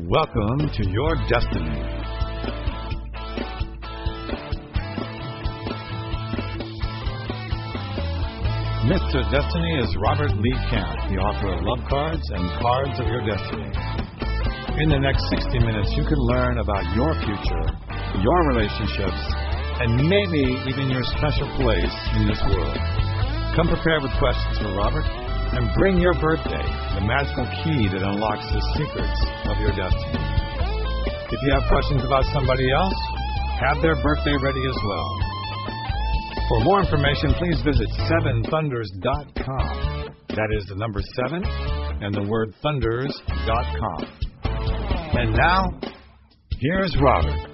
Welcome to your destiny. Mr. Destiny is Robert Lee Camp, the author of Love Cards and Cards of Your Destiny. In the next 60 minutes, you can learn about your future, your relationships, and maybe even your special place in this world. Come prepared with questions for Robert, and bring your birthday, the magical key that unlocks the secrets of your destiny. If you have questions about somebody else, have their birthday ready as well. For more information, please visit 7thunders.com. That is the number 7 and the word thunders.com. And now, here's Robert.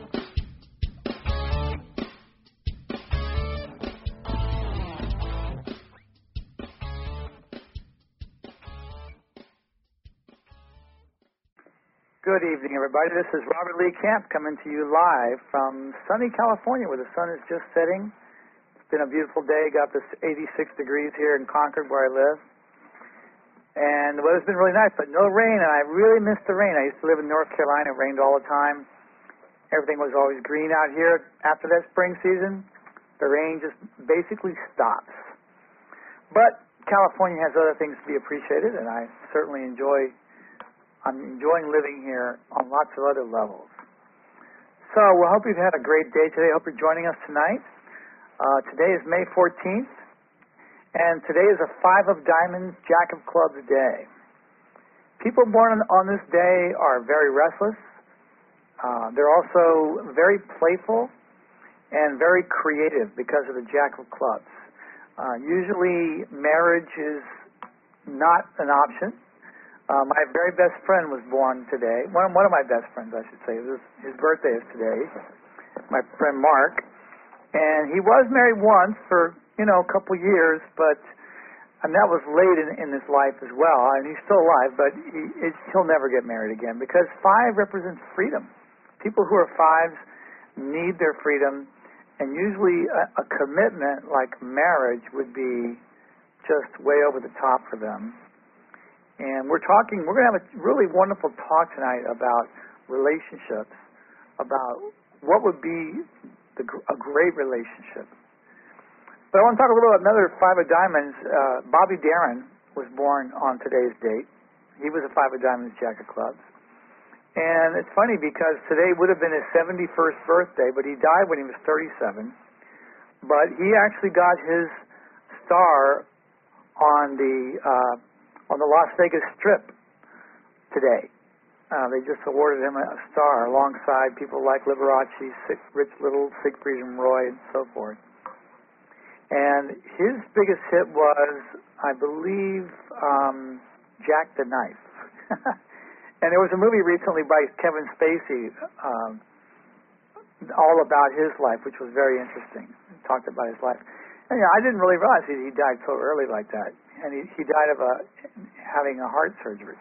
Good evening, everybody. This is Robert Lee Camp coming to you live from sunny California, where the sun is just setting. It's been a beautiful day. Got this 86 degrees here in Concord, where I live. And the weather's been really nice, but no rain, and I really missed the rain. I used to live in North Carolina. It rained all the time. Everything was always green out here. After that spring season, the rain just basically stops. But California has other things to be appreciated, and I certainly I'm enjoying living here on lots of other levels. So we hope you've had a great day today. I hope you're joining us tonight. Today is May 14th, and today is a 5 of Diamonds, Jack of Clubs day. People born on this day are very restless. They're also very playful and very creative because of the Jack of Clubs. Usually marriage is not an option. My very best friend was born today. One of my best friends, I should say. His birthday is today. My friend Mark. And he was married once for, a couple years, but that was late in his life as well. And he's still alive, but he'll never get married again because 5 represents freedom. People who are 5s need their freedom, and usually a commitment like marriage would be just way over the top for them. And we're going to have a really wonderful talk tonight about relationships, about what would be a great relationship. But I want to talk a little about another 5 of Diamonds. Bobby Darin was born on today's date. He was a 5 of Diamonds, Jack of Clubs. And it's funny because today would have been his 71st birthday, but he died when he was 37. But he actually got his star on the Las Vegas Strip today. They just awarded him a star alongside people like Liberace, Rich Little, Siegfried and Roy, and so forth. And his biggest hit was, I believe, Jack the Knife. And there was a movie recently by Kevin Spacey all about his life, which was very interesting. It talked about his life. And I didn't really realize he died so early like that. And he died of having a heart surgery.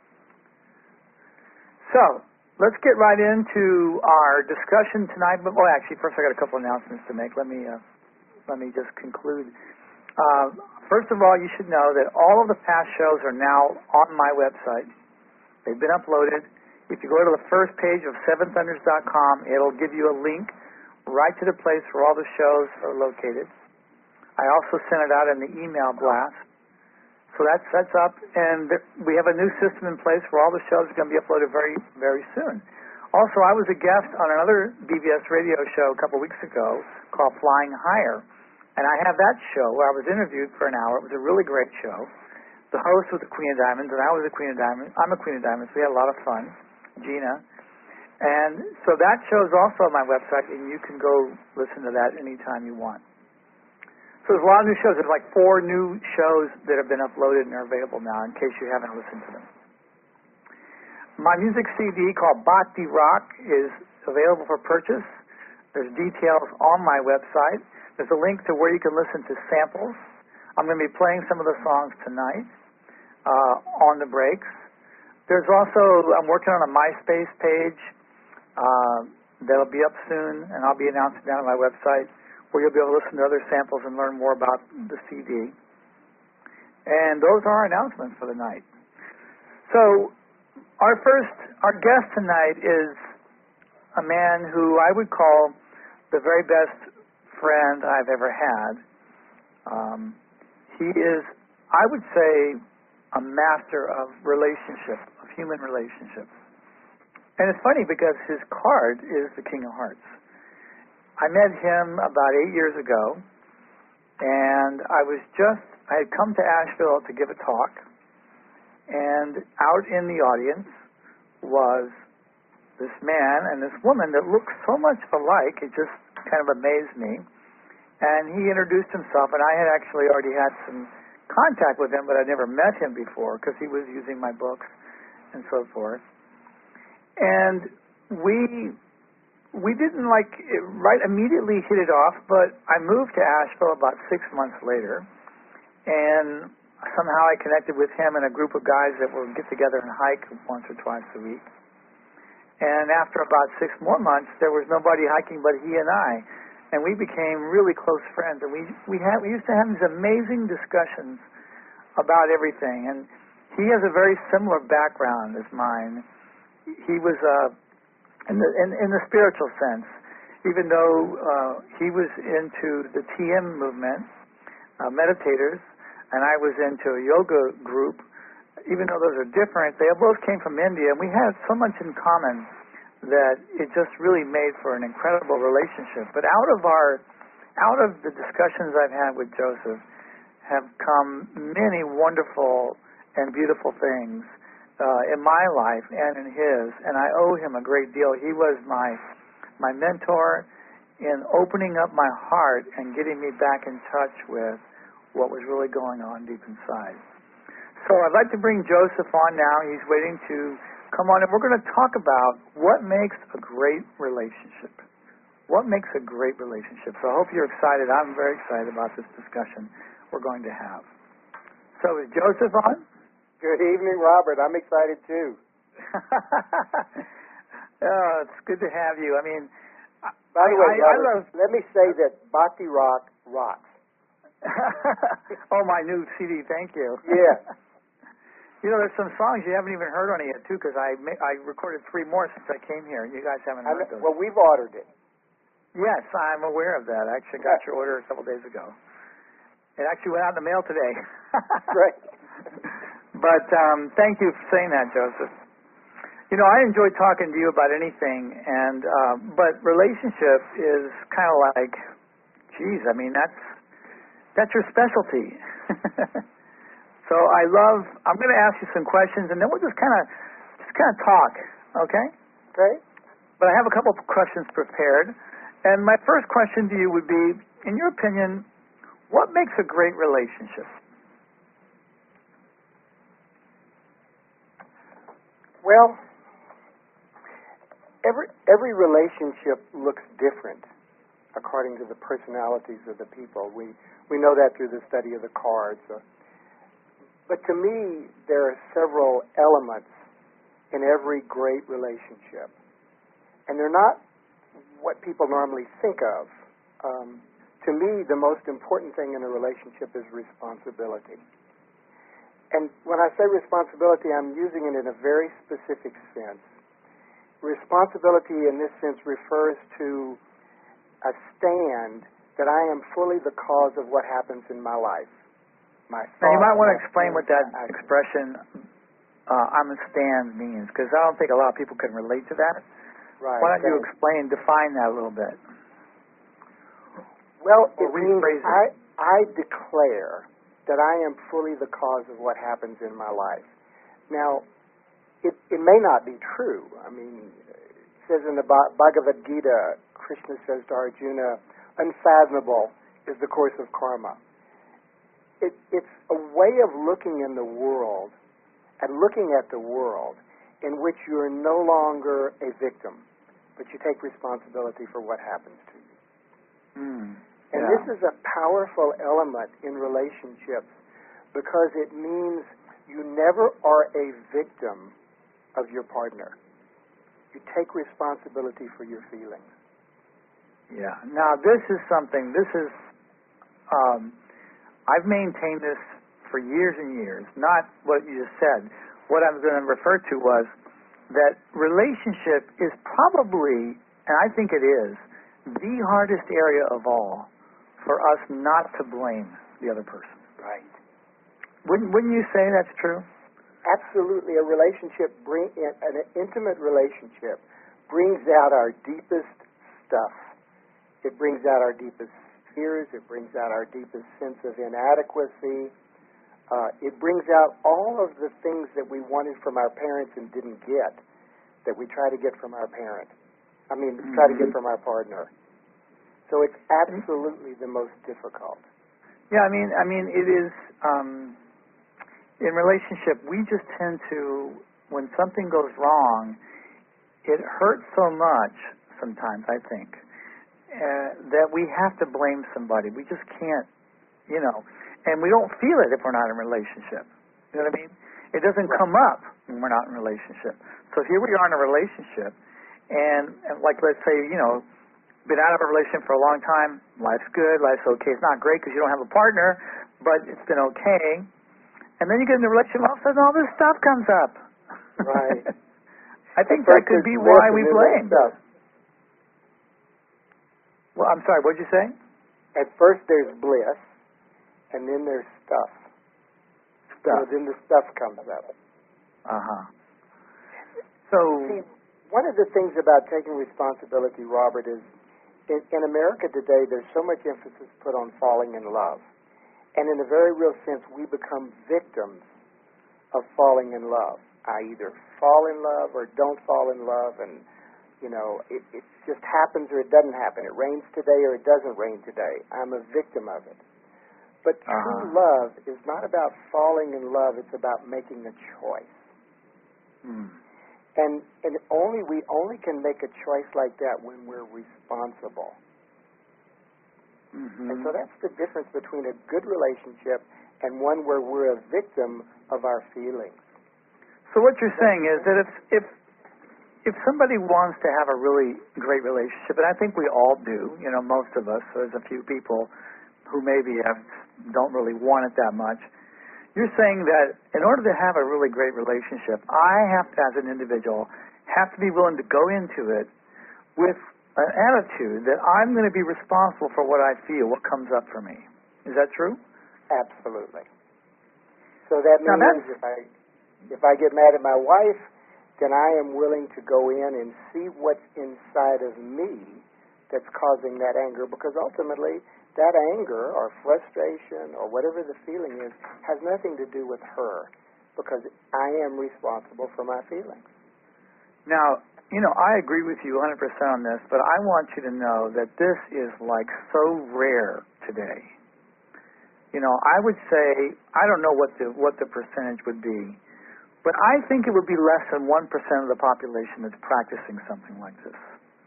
So, let's get right into our discussion tonight. But actually, first I got a couple announcements to make. Let me just conclude. First of all, you should know that all of the past shows are now on my website. They've been uploaded. If you go to the first page of 7thunders.com, it'll give you a link right to the place where all the shows are located. I also sent it out in the email blast. So that's up, and we have a new system in place where all the shows are going to be uploaded very, very soon. Also, I was a guest on another BBS radio show a couple weeks ago called Flying Higher, and I have that show where I was interviewed for an hour. It was a really great show. The host was the Queen of Diamonds, and I was a Queen of Diamonds. I'm a Queen of Diamonds. We had a lot of fun, Gina. And so that show is also on my website, and you can go listen to that anytime you want. So there's a lot of new shows. There's like 4 new shows that have been uploaded and are available now in case you haven't listened to them. My music CD called Bhakti Rock is available for purchase. There's details on my website. There's a link to where you can listen to samples. I'm going to be playing some of the songs tonight on the breaks. There's also, I'm working on a MySpace page that'll be up soon, and I'll be announcing that on my website, where you'll be able to listen to other samples and learn more about the CD. And those are our announcements for the night. So Our guest tonight is a man who I would call the very best friend I've ever had. He is, I would say, a master of relationships, of human relationships. And it's funny because his card is the King of Hearts. I met him about 8 years ago, and I had come to Asheville to give a talk, and out in the audience was this man and this woman that looked so much alike, it just kind of amazed me. And he introduced himself, and I had actually already had some contact with him, but I'd never met him before because he was using my books and so forth. And we didn't immediately hit it off, but I moved to Asheville about 6 months later, and somehow I connected with him and a group of guys that would get together and hike once or twice a week. And after about 6 more months, there was nobody hiking but he and I. And we became really close friends. And we used to have these amazing discussions about everything. And he has a very similar background as mine. He was, in the spiritual sense, even though he was into the TM movement, meditators, and I was into a yoga group, even though those are different, they both came from India, and we had so much in common that it just really made for an incredible relationship. But out of the discussions I've had with Joseph have come many wonderful and beautiful things in my life and in his, and I owe him a great deal. He was my mentor in opening up my heart and getting me back in touch with what was really going on deep inside. So I'd like to bring Joseph on now. He's waiting to come on, and we're going to talk about what makes a great relationship. What makes a great relationship? So I hope you're excited. I'm very excited about this discussion we're going to have. So is Joseph on? Good evening, Robert. I'm excited too. Oh, it's good to have you. I mean, by the way, Robert, let me say that Bhakti Rock rocks. Oh, my new CD. Thank you. Yeah. You know, there's some songs you haven't even heard on it yet, too, because I recorded 3 more since I came here, and you guys haven't heard those. Well, we've ordered it. Yes, I'm aware of that. I actually got your order a couple days ago. It actually went out in the mail today. Right. But thank you for saying that, Joseph. You know, I enjoy talking to you about anything, and but relationship is kind of like, geez, I mean, that's your specialty. So I'm going to ask you some questions, and then we'll just kind of talk, okay? Okay. But I have a couple of questions prepared. And my first question to you would be, in your opinion, what makes a great relationship? Well, every relationship looks different according to the personalities of the people. We know that through the study of the cards. But to me, there are several elements in every great relationship. And they're not what people normally think of. To me, the most important thing in a relationship is responsibility. And when I say responsibility, I'm using it in a very specific sense. Responsibility in this sense refers to a stand that I am fully the cause of what happens in my life. Now, you might want to explain what that expression, I'm a stand, means, because I don't think a lot of people can relate to that. Right. Why don't you define that a little bit? Well, it means I declare that I am fully the cause of what happens in my life. Now, it may not be true. I mean, it says in the Bhagavad Gita, Krishna says to Arjuna, unfathomable is the course of karma. It's a way of looking in the world and looking at the world in which you are no longer a victim, but you take responsibility for what happens to you. And this is a powerful element in relationships because it means you never are a victim of your partner. You take responsibility for your feelings. Yeah. Now, this is something, I've maintained this for years and years, not what you just said. What I was going to refer to was that relationship is probably, and I think it is, the hardest area of all for us not to blame the other person. Right. Wouldn't you say that's true? Absolutely. An intimate relationship brings out our deepest stuff. It brings out our deepest fears. It brings out our deepest sense of inadequacy. It brings out all of the things that we wanted from our parents and didn't get, that we try to get from our parent. Try to get from our partner. So it's absolutely the most difficult. Yeah, I mean, it is. In relationship, we just tend to, when something goes wrong, it hurts so much sometimes, I think, that we have to blame somebody. We just can't, and we don't feel it if we're not in a relationship. You know what I mean? It doesn't come up when we're not in a relationship. So here we are in a relationship, and like, let's say, been out of a relationship for a long time, life's good, life's okay. It's not great because you don't have a partner, but it's been okay. And then you get in a relationship, all of a sudden all this stuff comes up. Right. I think that could be why we blame. Well, I'm sorry, what did you say? At first there's bliss, and then there's stuff. So then the stuff comes up. Uh-huh. So, see, one of the things about taking responsibility, Robert, is in America today there's so much emphasis put on falling in love. And in a very real sense, we become victims of falling in love. I either fall in love or don't fall in love, and, it just happens or it doesn't happen. It rains today or it doesn't rain today. I'm a victim of it. But true love is not about falling in love. It's about making a choice. And we only can make a choice like that when we're responsible. And so that's the difference between a good relationship and one where we're a victim of our feelings. So what you're saying is that if somebody wants to have a really great relationship, and I think we all do, most of us, there's a few people who maybe don't really want it that much, you're saying that in order to have a really great relationship, I have to, as an individual, have to be willing to go into it with an attitude that I'm going to be responsible for what I feel, what comes up for me. Is that true? Absolutely. So that means if I get mad at my wife, then I am willing to go in and see what's inside of me that's causing that anger, because ultimately that anger or frustration or whatever the feeling is has nothing to do with her, because I am responsible for my feelings. Now, I agree with you 100% on this, but I want you to know that this is like so rare today. I would say, I don't know what the percentage would be, but I think it would be less than 1% of the population that's practicing something like this.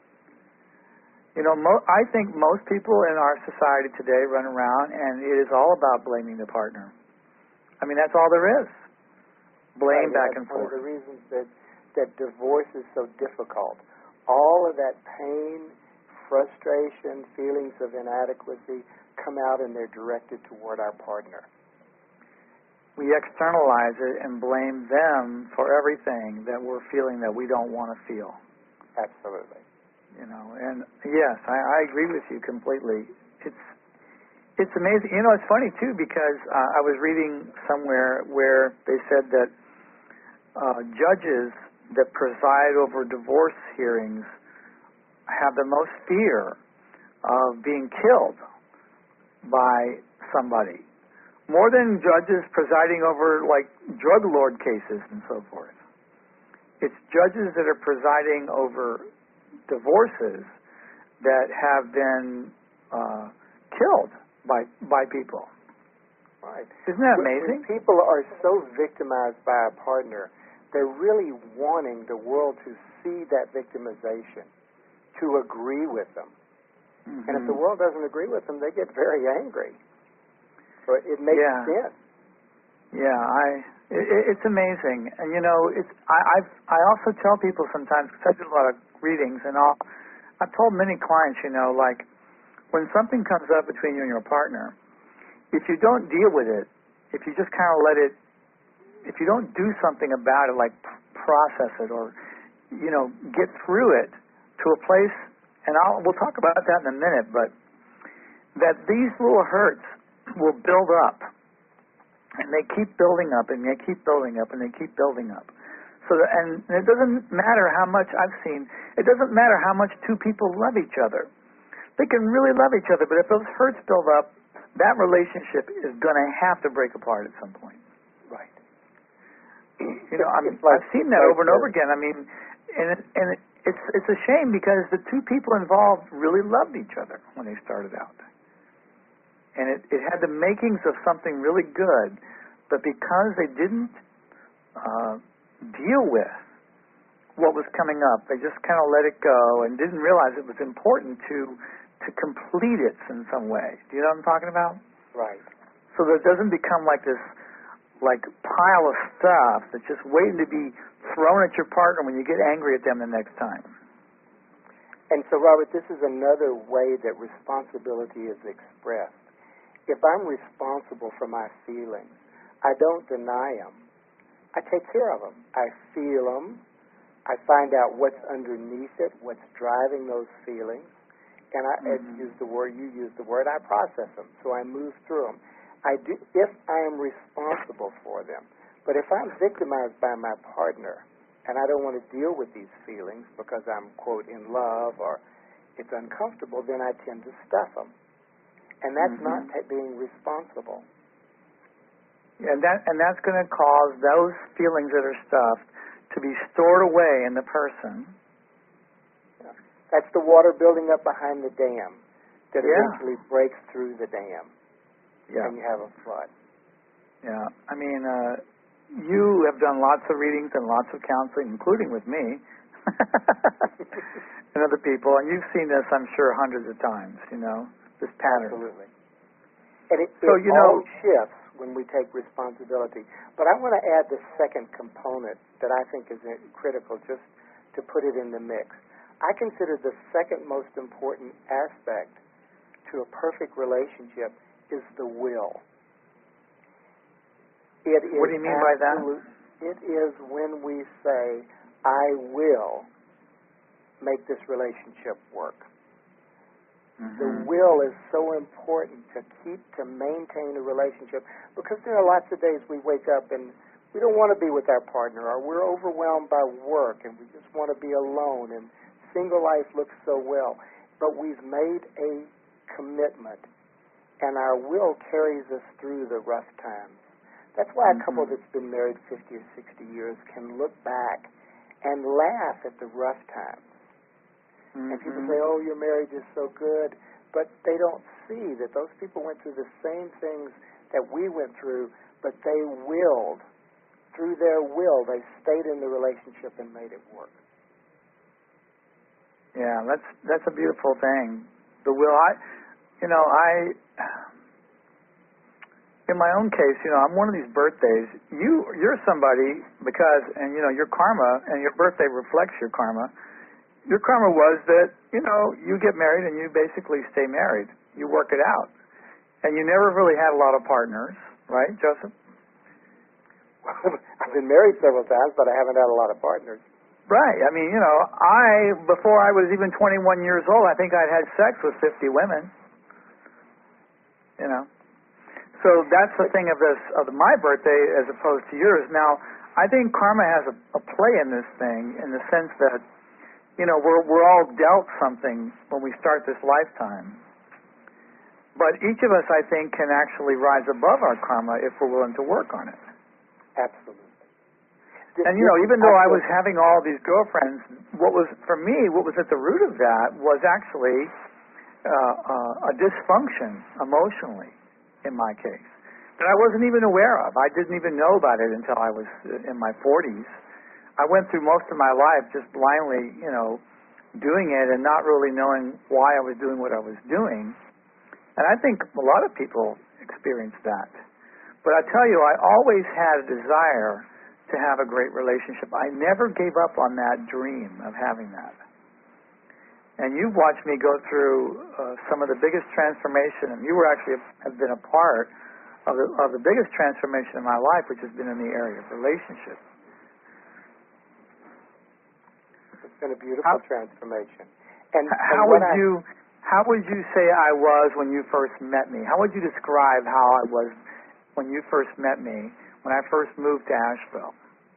I think most people in our society today run around and it is all about blaming the partner. That's all there is. Blame back and forth. One of the reasons that divorce is so difficult. All of that pain, frustration, feelings of inadequacy come out and they're directed toward our partner. We externalize it and blame them for everything that we're feeling that we don't want to feel. Absolutely. And yes, I agree with you completely. It's amazing. It's funny too, because I was reading somewhere where they said that judges that preside over divorce hearings have the most fear of being killed by somebody, more than judges presiding over drug lord cases and so forth. It's judges that are presiding over divorces that have been killed by people. Right. Isn't that amazing? When people are so victimized by a partner, they're really wanting the world to see that victimization, to agree with them. And if the world doesn't agree with them, they get very angry. So it makes sense. Yeah, it's amazing. And I also tell people sometimes, because I do a lot of readings, and I've told many clients, when something comes up between you and your partner, if you don't deal with it, if you just kind of let it, if you don't do something about it, like process it or get through it to a place, and we'll talk about that in a minute, but that these little hurts will build up, and they keep building up, and they keep building up, and they keep building up. And it doesn't matter how much I've seen, it doesn't matter how much two people love each other. They can really love each other, but if those hurts build up, that relationship is going to have to break apart at some point. Right. I've seen that over and over again. And it's a shame because the two people involved really loved each other when they started out. And it had the makings of something really good, but because they didn't deal with what was coming up, they just kind of let it go and didn't realize it was important to complete it in some way. Do you know what I'm talking about? Right. So that it doesn't become like this pile of stuff that's just waiting to be thrown at your partner when you get angry at them the next time. And so, Robert, this is another way that responsibility is expressed. If I'm responsible for my feelings, I don't deny them. I take care of them. I feel them. I find out what's underneath it, what's driving those feelings. And you use the word, I process them. So I move through them. If I am responsible for them. But if I'm victimized by my partner and I don't want to deal with these feelings because I'm, quote, in love or it's uncomfortable, then I tend to stuff them. And that's not being responsible. Yeah, and that's going to cause those feelings that are stuffed to be stored away in the person. That's the water building up behind the dam that eventually breaks through the dam. Yeah. And you have a flood. Yeah. You have done lots of readings and lots of counseling, including with me and other people, and you've seen this, I'm sure, hundreds of times, this pattern. Absolutely. And it all shifts when we take responsibility. But I want to add the second component that I think is critical, just to put it in the mix. I consider the second most important aspect to a perfect relationship is the will. What do you mean by that? It is when we say, I will make this relationship work. The will is so important to maintain a relationship, because there are lots of days we wake up and we don't want to be with our partner, or we're overwhelmed by work and we just want to be alone, and single life looks so well. But we've made a commitment, and our will carries us through the rough times. That's why a couple that's been married 50 or 60 years can look back and laugh at the rough times. And people say, oh, your marriage is so good, but they don't see that those people went through the same things that we went through, but they willed. Through their will, they stayed in the relationship and made it work. Yeah, that's a beautiful thing. The will, in my own case, I'm one of these birthdays. You're somebody because, and your karma and your birthday reflects your karma. Your karma was that, you get married and you basically stay married. You work it out. And you never really had a lot of partners, right, Joseph? I've been married several times, but I haven't had a lot of partners. Right. Before I was even 21 years old, I think I'd had sex with 50 women. So that's the thing of my birthday as opposed to yours. Now, I think karma has a play in this thing in the sense that, we're all dealt something when we start this lifetime. But each of us, I think, can actually rise above our karma if we're willing to work on it. Absolutely. And, even though I was having all these girlfriends, what was at the root of that was actually a dysfunction emotionally, in my case, that I wasn't even aware of. I didn't even know about it until I was in my 40s. I went through most of my life just blindly, doing it and not really knowing why I was doing what I was doing. And I think a lot of people experience that. But I tell you, I always had a desire to have a great relationship. I never gave up on that dream of having that. And you've watched me go through some of the biggest transformation, and you have been a part of the biggest transformation in my life, which has been in the area of relationships. It's been a beautiful transformation. And how would you say I was when you first met me? How would you describe how I was when you first met me, when I first moved to Asheville?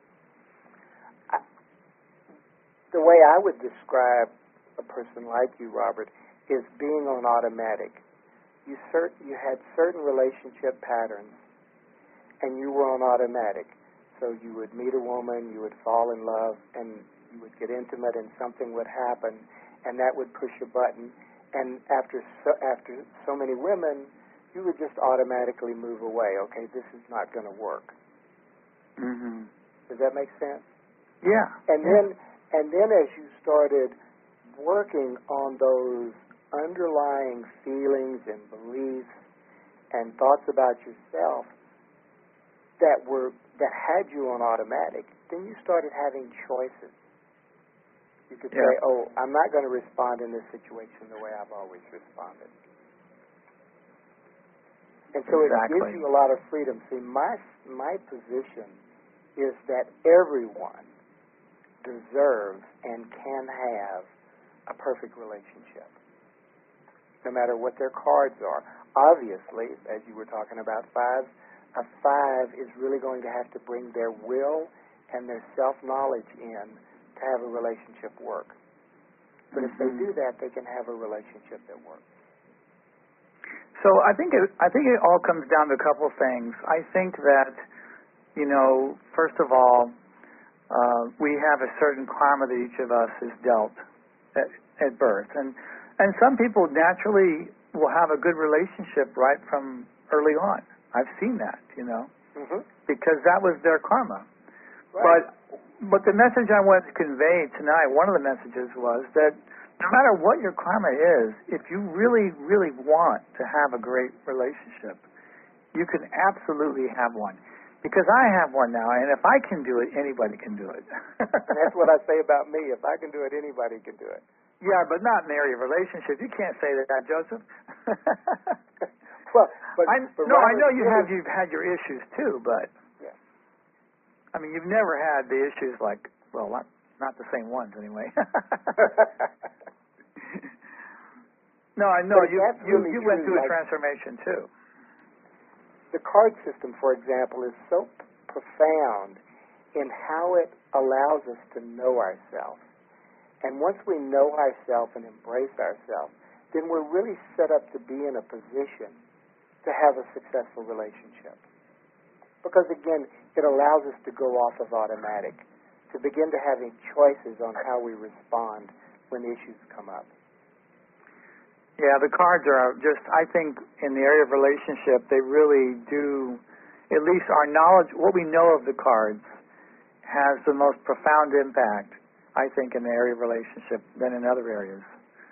The way I would describe a person like you, Robert, is being on automatic. You had certain relationship patterns, and you were on automatic. So you would meet a woman, you would fall in love, and you would get intimate, and something would happen, and that would push a button. And after so many women, you would just automatically move away. Okay, this is not going to work. Mm-hmm. Does that make sense? Yeah. And then as you started working on those underlying feelings and beliefs and thoughts about yourself that had you on automatic, then you started having choices. You could say, oh, I'm not going to respond in this situation the way I've always responded. And so it gives you a lot of freedom. See, my position is that everyone deserves and can have a perfect relationship, no matter what their cards are. Obviously, as you were talking about fives, a five is really going to have to bring their will and their self-knowledge in to have a relationship work. But if they do that, they can have a relationship that works. So I think it all comes down to a couple of things. I think that, first of all, we have a certain karma that each of us is dealt at birth. And some people naturally will have a good relationship right from early on. I've seen that, because that was their karma. Right. But the message I wanted to convey tonight, one of the messages was that no matter what your karma is, if you really, really want to have a great relationship, you can absolutely have one. Because I have one now, and if I can do it, anybody can do it. And that's what I say about me. If I can do it, anybody can do it. Yeah, but not in the area of relationships. You can't say that, Joseph. Well, I know you've had your issues too, but yeah. I mean, you've never had the issues like, well, not the same ones anyway. No, I know you went through a transformation too. The card system, for example, is so profound in how it allows us to know ourselves. And once we know ourselves and embrace ourselves, then we're really set up to be in a position to have a successful relationship. Because, again, it allows us to go off of automatic, to begin to having choices on how we respond when issues come up. Yeah, the cards are just, I think, in the area of relationship, they really do, at least our knowledge, what we know of the cards, has the most profound impact, I think, in the area of relationship than in other areas.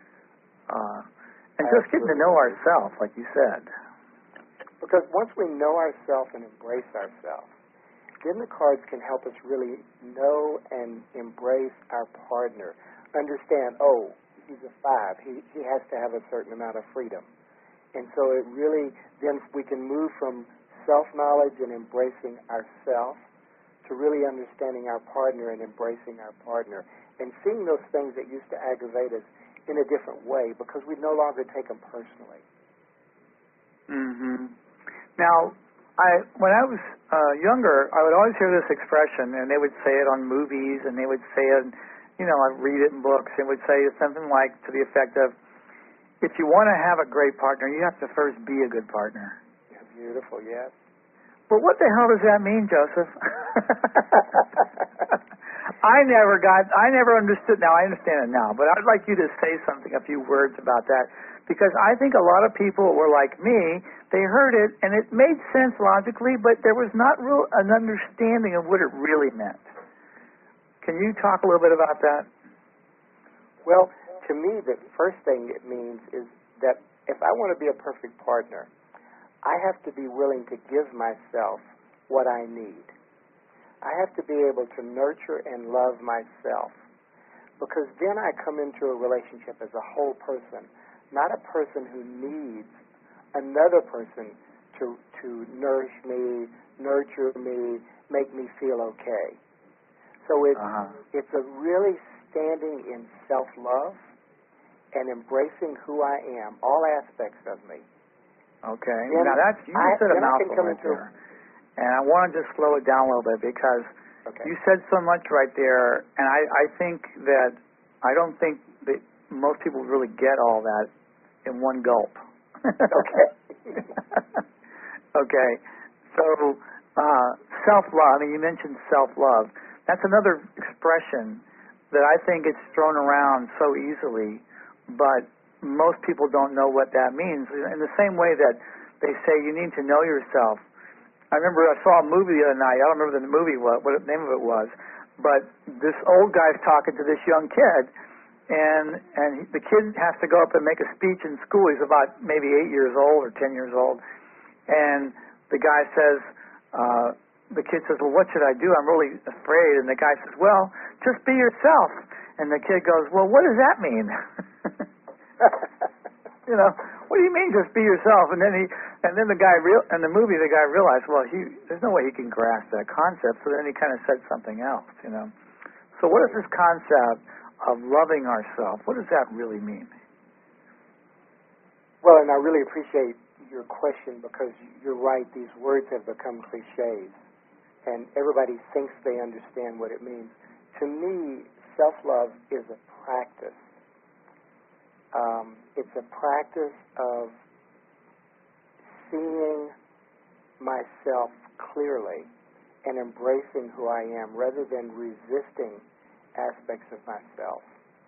And just getting to know ourselves, like you said. Because once we know ourselves and embrace ourselves, then the cards can help us really know and embrace our partner. Understand, he's a 5. He has to have a certain amount of freedom. And so it really, then we can move from self-knowledge and embracing ourselves to really understanding our partner and embracing our partner. And seeing those things that used to aggravate us in a different way because we no longer take them personally. Mm-hmm. Now, when I was younger, I would always hear this expression, and they would say it on movies, and they would say it, I read it in books, and would say something like to the effect of, if you want to have a great partner, you have to first be a good partner. Yeah, beautiful, yes. But what the hell does that mean, Joseph? I never understood. Now, I understand it now, but I'd like you to say a few words about that, because I think a lot of people were like me. They heard it, and it made sense logically, but there was not an understanding of what it really meant. Can you talk a little bit about that? Well, to me, the first thing it means is that if I want to be a perfect partner, I have to be willing to give myself what I need. I have to be able to nurture and love myself, because then I come into a relationship as a whole person, not a person who needs another person to nourish me, nurture me, make me feel okay. So it's a really standing in self-love and embracing who I am, all aspects of me. Okay. Then Now that's you just said a mouthful right there, and I want to just slow it down a little bit because you said so much right there, and I think that I don't think that most people really get all that in one gulp. Okay. Okay. So self-love. I mean, you mentioned self-love. That's another expression that I think it's thrown around so easily, but most people don't know what that means. In the same way that they say you need to know yourself. I remember I saw a movie the other night. I don't remember the movie what the name of it was, but this old guy's talking to this young kid, and the kid has to go up and make a speech in school. He's about maybe 8 years old or 10 years old, and the guy says, the kid says, well, what should I do? I'm really afraid. And the guy says, well, just be yourself. And the kid goes, well, what does that mean? You know, what do you mean just be yourself? And then the guy in the movie, the guy realized, well, there's no way he can grasp that concept. So then he kind of said something else, you know. So what is this concept of loving ourselves? What does that really mean? Well, and I really appreciate your question because you're right. These words have become cliches, and everybody thinks they understand what it means. To me, self-love is a practice. It's a practice of seeing myself clearly and embracing who I am rather than resisting aspects of myself.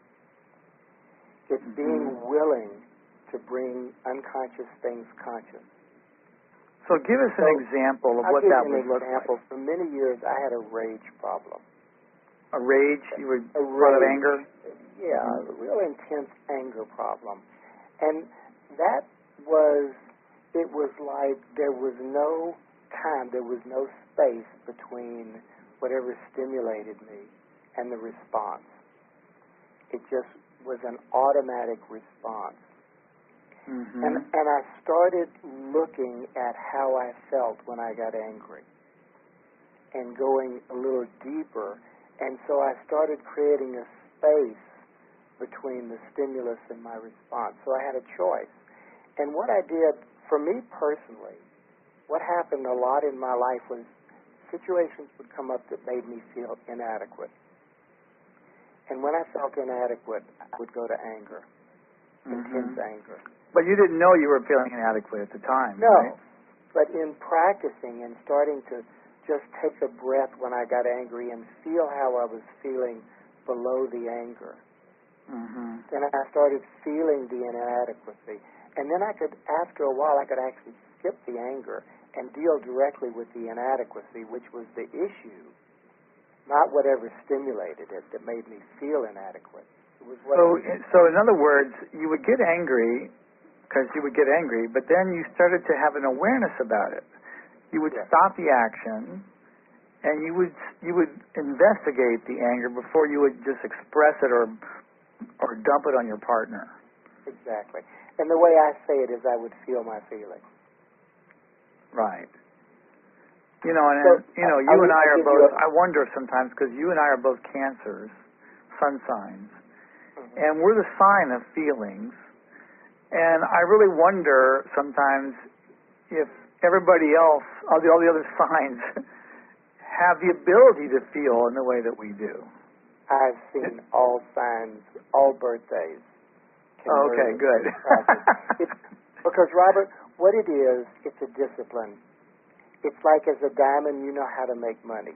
It's being willing to bring unconscious things conscious. So give us an example of what that would look like. For many years, I had a rage problem. A rage? You were full of anger? Yeah, a real intense anger problem. And that was, it was like there was no time, there was no space between whatever stimulated me and the response. It just was an automatic response. Mm-hmm. And I started looking at how I felt when I got angry and going a little deeper. And so I started creating a space between the stimulus and my response. So I had a choice. And what I did, for me personally, what happened a lot in my life was situations would come up that made me feel inadequate. And when I felt inadequate, I would go to anger, intense anger. But you didn't know you were feeling inadequate at the time, No. right? But in practicing and starting to just take a breath when I got angry and feel how I was feeling below the anger, then I started feeling the inadequacy. And then I could, after a while, I could actually skip the anger and deal directly with the inadequacy, which was the issue, not whatever stimulated it that made me feel inadequate. It was what So in other words, you would get angry because you would get angry, but then you started to have an awareness about it. You would stop the action, and you would investigate the anger before you would just express it or dump it on your partner. Exactly. And the way I say it is I would feel my feelings. Right. You know, and So, you and I are both, I wonder sometimes, because you and I are both Cancers, sun signs, and we're the sign of feelings, and I really wonder sometimes if everybody else, all the other signs, have the ability to feel in the way that we do. I've seen all signs, all birthdays. Okay, good. Because, Robert, what it is, it's a discipline. It's like as a diamond, you know how to make money.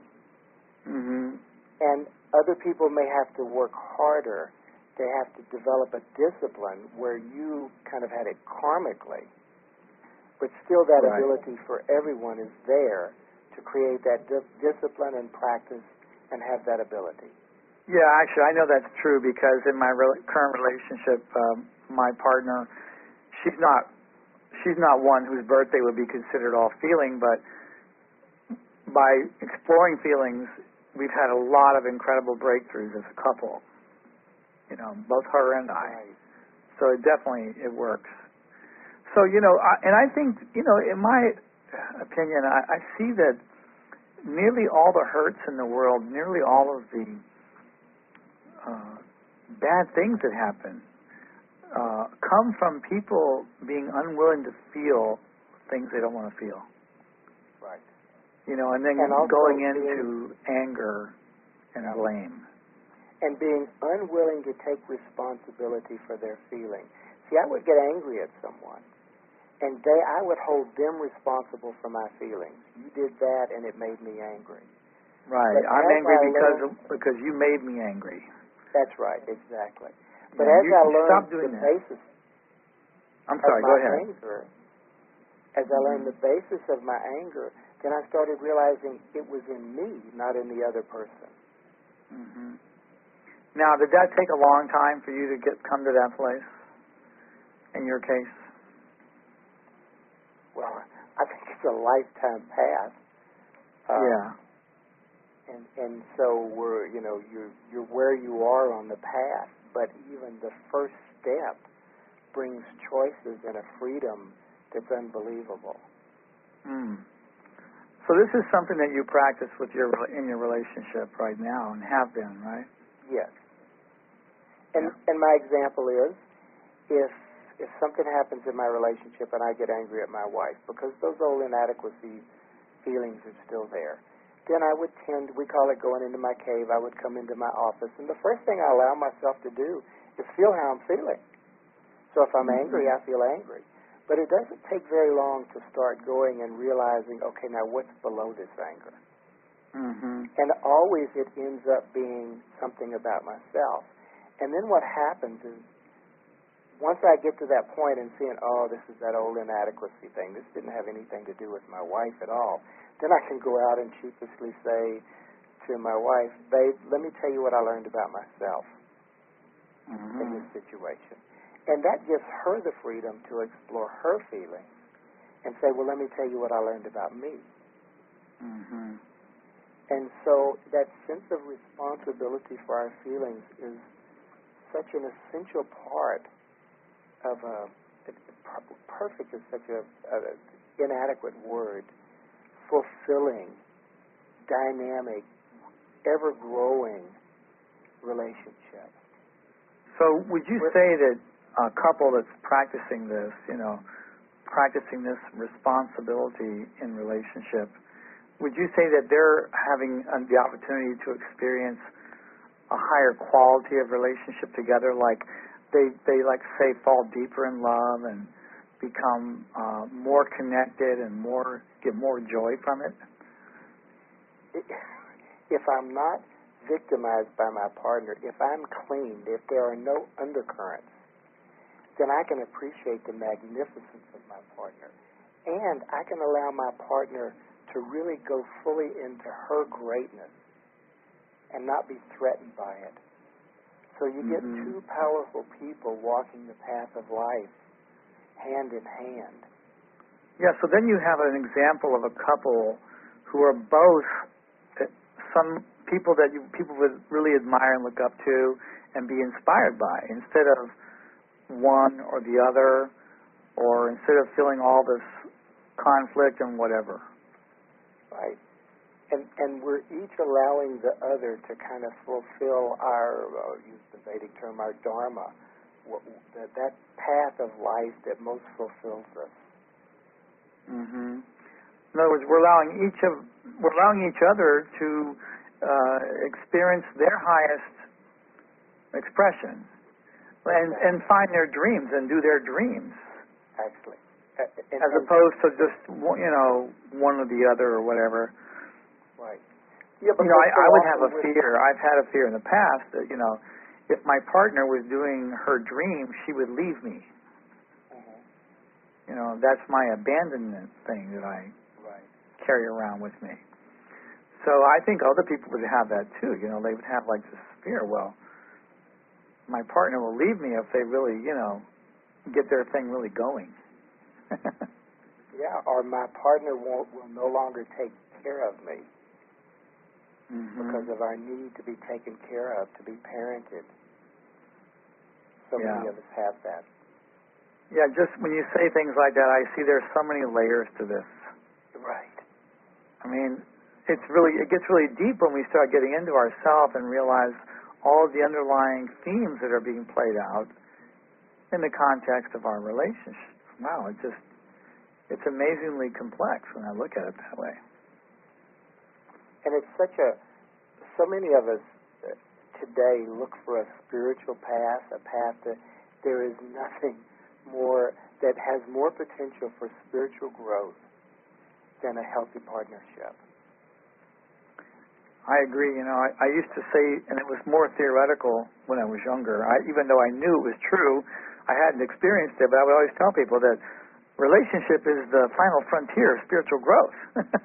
And other people may have to work harder. They have to develop a discipline where you kind of had it karmically. But still that ability for everyone is there to create that discipline and practice and have that ability. Yeah, actually, I know that's true because in my current relationship, my partner, she's not one whose birthday would be considered all feeling, but by exploring feelings, we've had a lot of incredible breakthroughs as a couple. You know, both her and I. So it works. So, and I think, in my opinion, I see that nearly all the hurts in the world, nearly all of the bad things that happen come from people being unwilling to feel things they don't want to feel. Right. You know, and then going into anger and blame. And being unwilling to take responsibility for their feelings. See, I would get angry at someone, and I would hold them responsible for my feelings. You did that, and it made me angry. Right. I'm angry because you made me angry. That's right, exactly. But as I learned the basis I'm sorry, go ahead. Anger, as I learned the basis of my anger, then I started realizing it was in me, not in the other person. Mm-hmm. Now, did that take a long time for you to come to that place in your case? Well, I think it's a lifetime path. And so you're where you are on the path, but even the first step brings choices and a freedom that's unbelievable. So this is something that you practice in your relationship right now and have been, right? Yes. And my example is, if something happens in my relationship and I get angry at my wife because those old inadequacy feelings are still there, then I would we call it going into my cave, I would come into my office, and the first thing I allow myself to do is feel how I'm feeling. So if I'm angry, I feel angry. But it doesn't take very long to start going and realizing, okay, now what's below this anger? Mm-hmm. And always it ends up being something about myself. And then what happens is, once I get to that point and seeing, oh, this is that old inadequacy thing, this didn't have anything to do with my wife at all, then I can go out and sheepishly say to my wife, babe, let me tell you what I learned about myself in this situation. And that gives her the freedom to explore her feelings and say, well, let me tell you what I learned about me. Mm-hmm. And so that sense of responsibility for our feelings is such an essential part of perfect is such an inadequate word, fulfilling, dynamic, ever-growing relationship. So would you say that a couple that's practicing this, practicing this responsibility in relationship, would you say that they're having the opportunity to experience a higher quality of relationship together, like they like say fall deeper in love and become more connected and get more joy from it? If I'm not victimized by my partner, if I'm clean, if there are no undercurrents, then I can appreciate the magnificence of my partner. And I can allow my partner to really go fully into her greatness and not be threatened by it. So you get two powerful people walking the path of life hand in hand. Yeah, so then you have an example of a couple who are both some people that people would really admire and look up to and be inspired by, instead of one or the other, or instead of feeling all this conflict and whatever. Right. And we're each allowing the other to kind of fulfill our, I'll use the Vedic term, our dharma, that path of life that most fulfills us. Mm-hmm. In other words, we're allowing each other to experience their highest expression and find their dreams and do their dreams. Actually. As opposed to just, one or the other or whatever. Right. Yeah, but I would have a fear. I've had a fear in the past that, if my partner was doing her dream, she would leave me. Mm-hmm. That's my abandonment thing that I carry around with me. So I think other people would have that too. They would have like this fear. Well, my partner will leave me if they really, get their thing really going. Yeah, or my partner will no longer take care of me because of our need to be taken care of, to be parented. So many of us have that. Yeah, just when you say things like that, I see there's so many layers to this. Right. I mean, it gets really deep when we start getting into ourselves and realize all of the underlying themes that are being played out in the context of our relationship. Wow, it's amazingly complex when I look at it that way. And it's so many of us today look for a spiritual path, a path that there is nothing more that has more potential for spiritual growth than a healthy partnership. I agree. I used to say, and it was more theoretical when I was younger, even though I knew it was true, I hadn't experienced it, but I would always tell people that relationship is the final frontier of spiritual growth.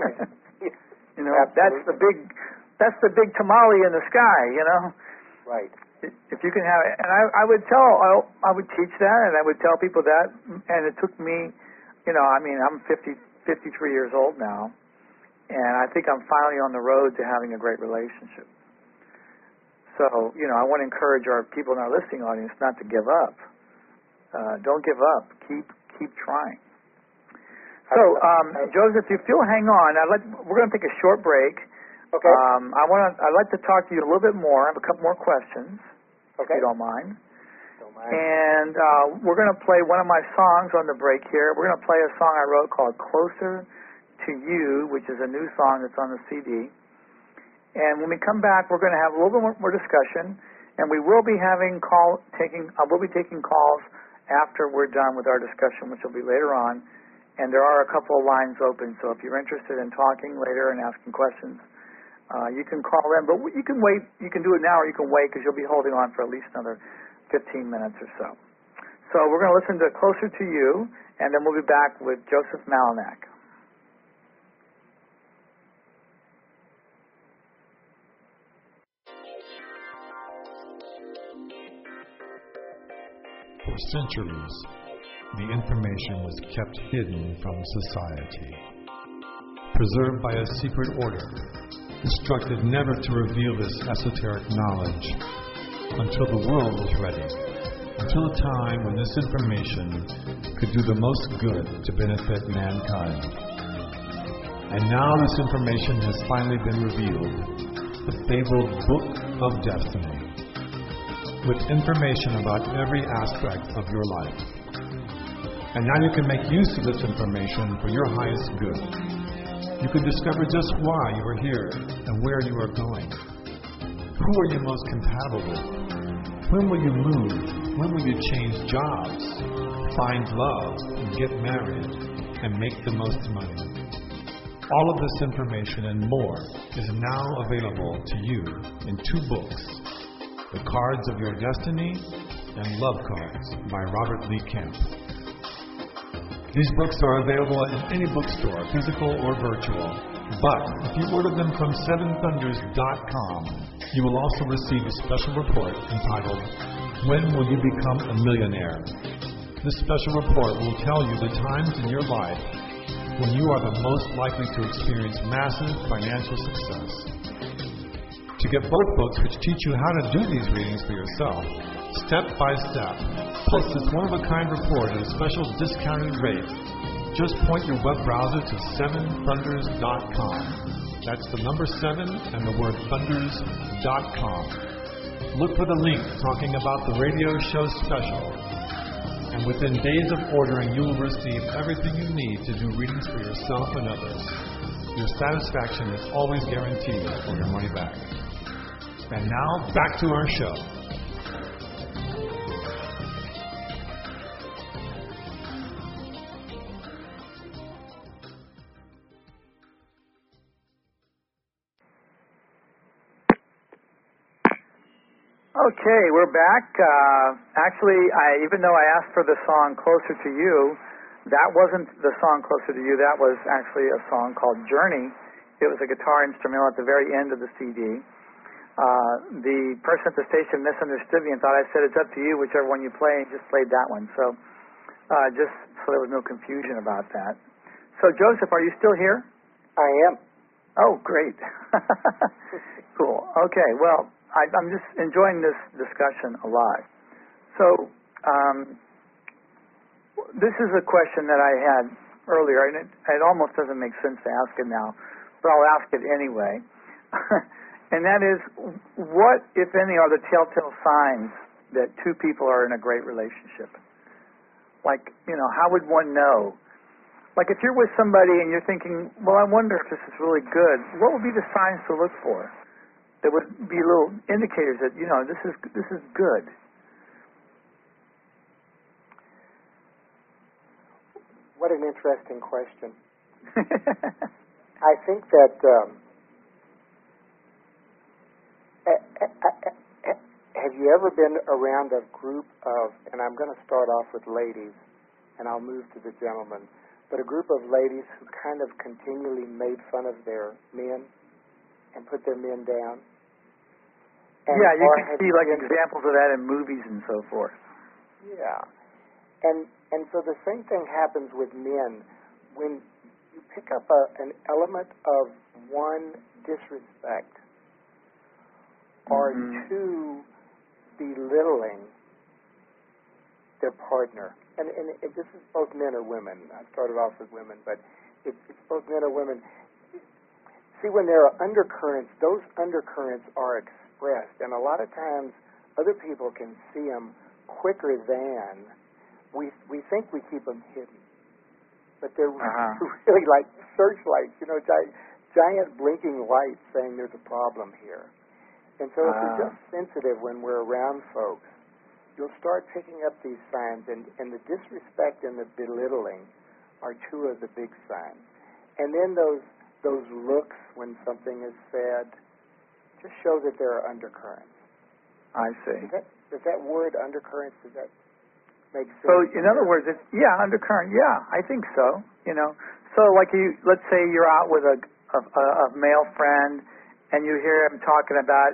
That's the big tamale in the sky, Right. If you can have it, and I would teach that, and I would tell people that, and it took me, I'm 53 years old now, and I think I'm finally on the road to having a great relationship. So, I want to encourage our people in our listening audience not to give up. Don't give up. Keep trying. So, Joseph, if you'll hang on, we're going to take a short break. Okay. I'd like to talk to you a little bit more. I have a couple more questions, if you don't mind. Don't mind. And we're going to play one of my songs on the break here. We're going to play a song I wrote called Closer to You, which is a new song that's on the CD. And when we come back, we're going to have a little bit more discussion, and we will be I will be taking calls after we're done with our discussion, which will be later on. And there are a couple of lines open, so if you're interested in talking later and asking questions, you can call in. But you can wait. You can do it now, or you can wait, because you'll be holding on for at least another 15 minutes or so. So we're going to listen to Closer to You, and then we'll be back with Joseph Malinak. For centuries, the information was kept hidden from society, preserved by a secret order, instructed never to reveal this esoteric knowledge until the world was ready, until a time when this information could do the most good to benefit mankind. And now this information has finally been revealed, the fabled Book of Destiny, with information about every aspect of your life. And now you can make use of this information for your highest good. You can discover just why you are here and where you are going. Who are you most compatible with? When will you move? When will you change jobs, find love, and get married, and make the most money? All of this information and more is now available to you in 2 books, The Cards of Your Destiny and Love Cards by Robert Lee Camp. These books are available in any bookstore, physical or virtual. But if you order them from seventhunders.com, you will also receive a special report entitled, When Will You Become a Millionaire? This special report will tell you the times in your life when you are the most likely to experience massive financial success. To get both books, which teach you how to do these readings for yourself, step by step, plus this one-of-a-kind report at a special discounted rate, just point your web browser to seventhunders.com. That's the number 7 and the word thunders.com. Look for the link talking about the radio show special. And within days of ordering, you will receive everything you need to do readings for yourself and others. Your satisfaction is always guaranteed for your money back. And now, back to our show. Okay, we're back. Actually, even though I asked for the song Closer to You, that wasn't the song Closer to You. That was actually a song called Journey. It was a guitar instrumental at the very end of the CD. The person at the station misunderstood me and thought I said it's up to you, whichever one you play, and just played that one. So just so there was no confusion about that. So, Joseph, are you still here? I am. Oh, great. Cool. Okay, well, I'm just enjoying this discussion a lot. So, this is a question that I had earlier, and it almost doesn't make sense to ask it now, but I'll ask it anyway. And that is, what, if any, are the telltale signs that two people are in a great relationship? Like, how would one know? Like, if you're with somebody and you're thinking, well, I wonder if this is really good, what would be the signs to look for? That would be little indicators that, this is good. What an interesting question. I think that have you ever been around a group of, and I'm going to start off with ladies, and I'll move to the gentlemen, but a group of ladies who kind of continually made fun of their men and put their men down? And yeah, you can see like examples of that in movies and so forth. Yeah. And so the same thing happens with men. When you pick up an element of one, disrespect, or two, belittling their partner. And this is both men or women. I started off with women, but it's both men or women. See, when there are undercurrents, those undercurrents are expressed, and a lot of times other people can see them quicker than we think we keep them hidden. But they're really like searchlights, giant blinking lights saying there's a problem here. And so if we're just sensitive when we're around folks, you'll start picking up these signs, and the disrespect and the belittling are two of the big signs. And then those looks when something is said just show that there are undercurrents. I see. Does that word undercurrents, does that make sense? So, in other words, undercurrent, yeah, I think so. So like let's say you're out with a male friend, and you hear him talking about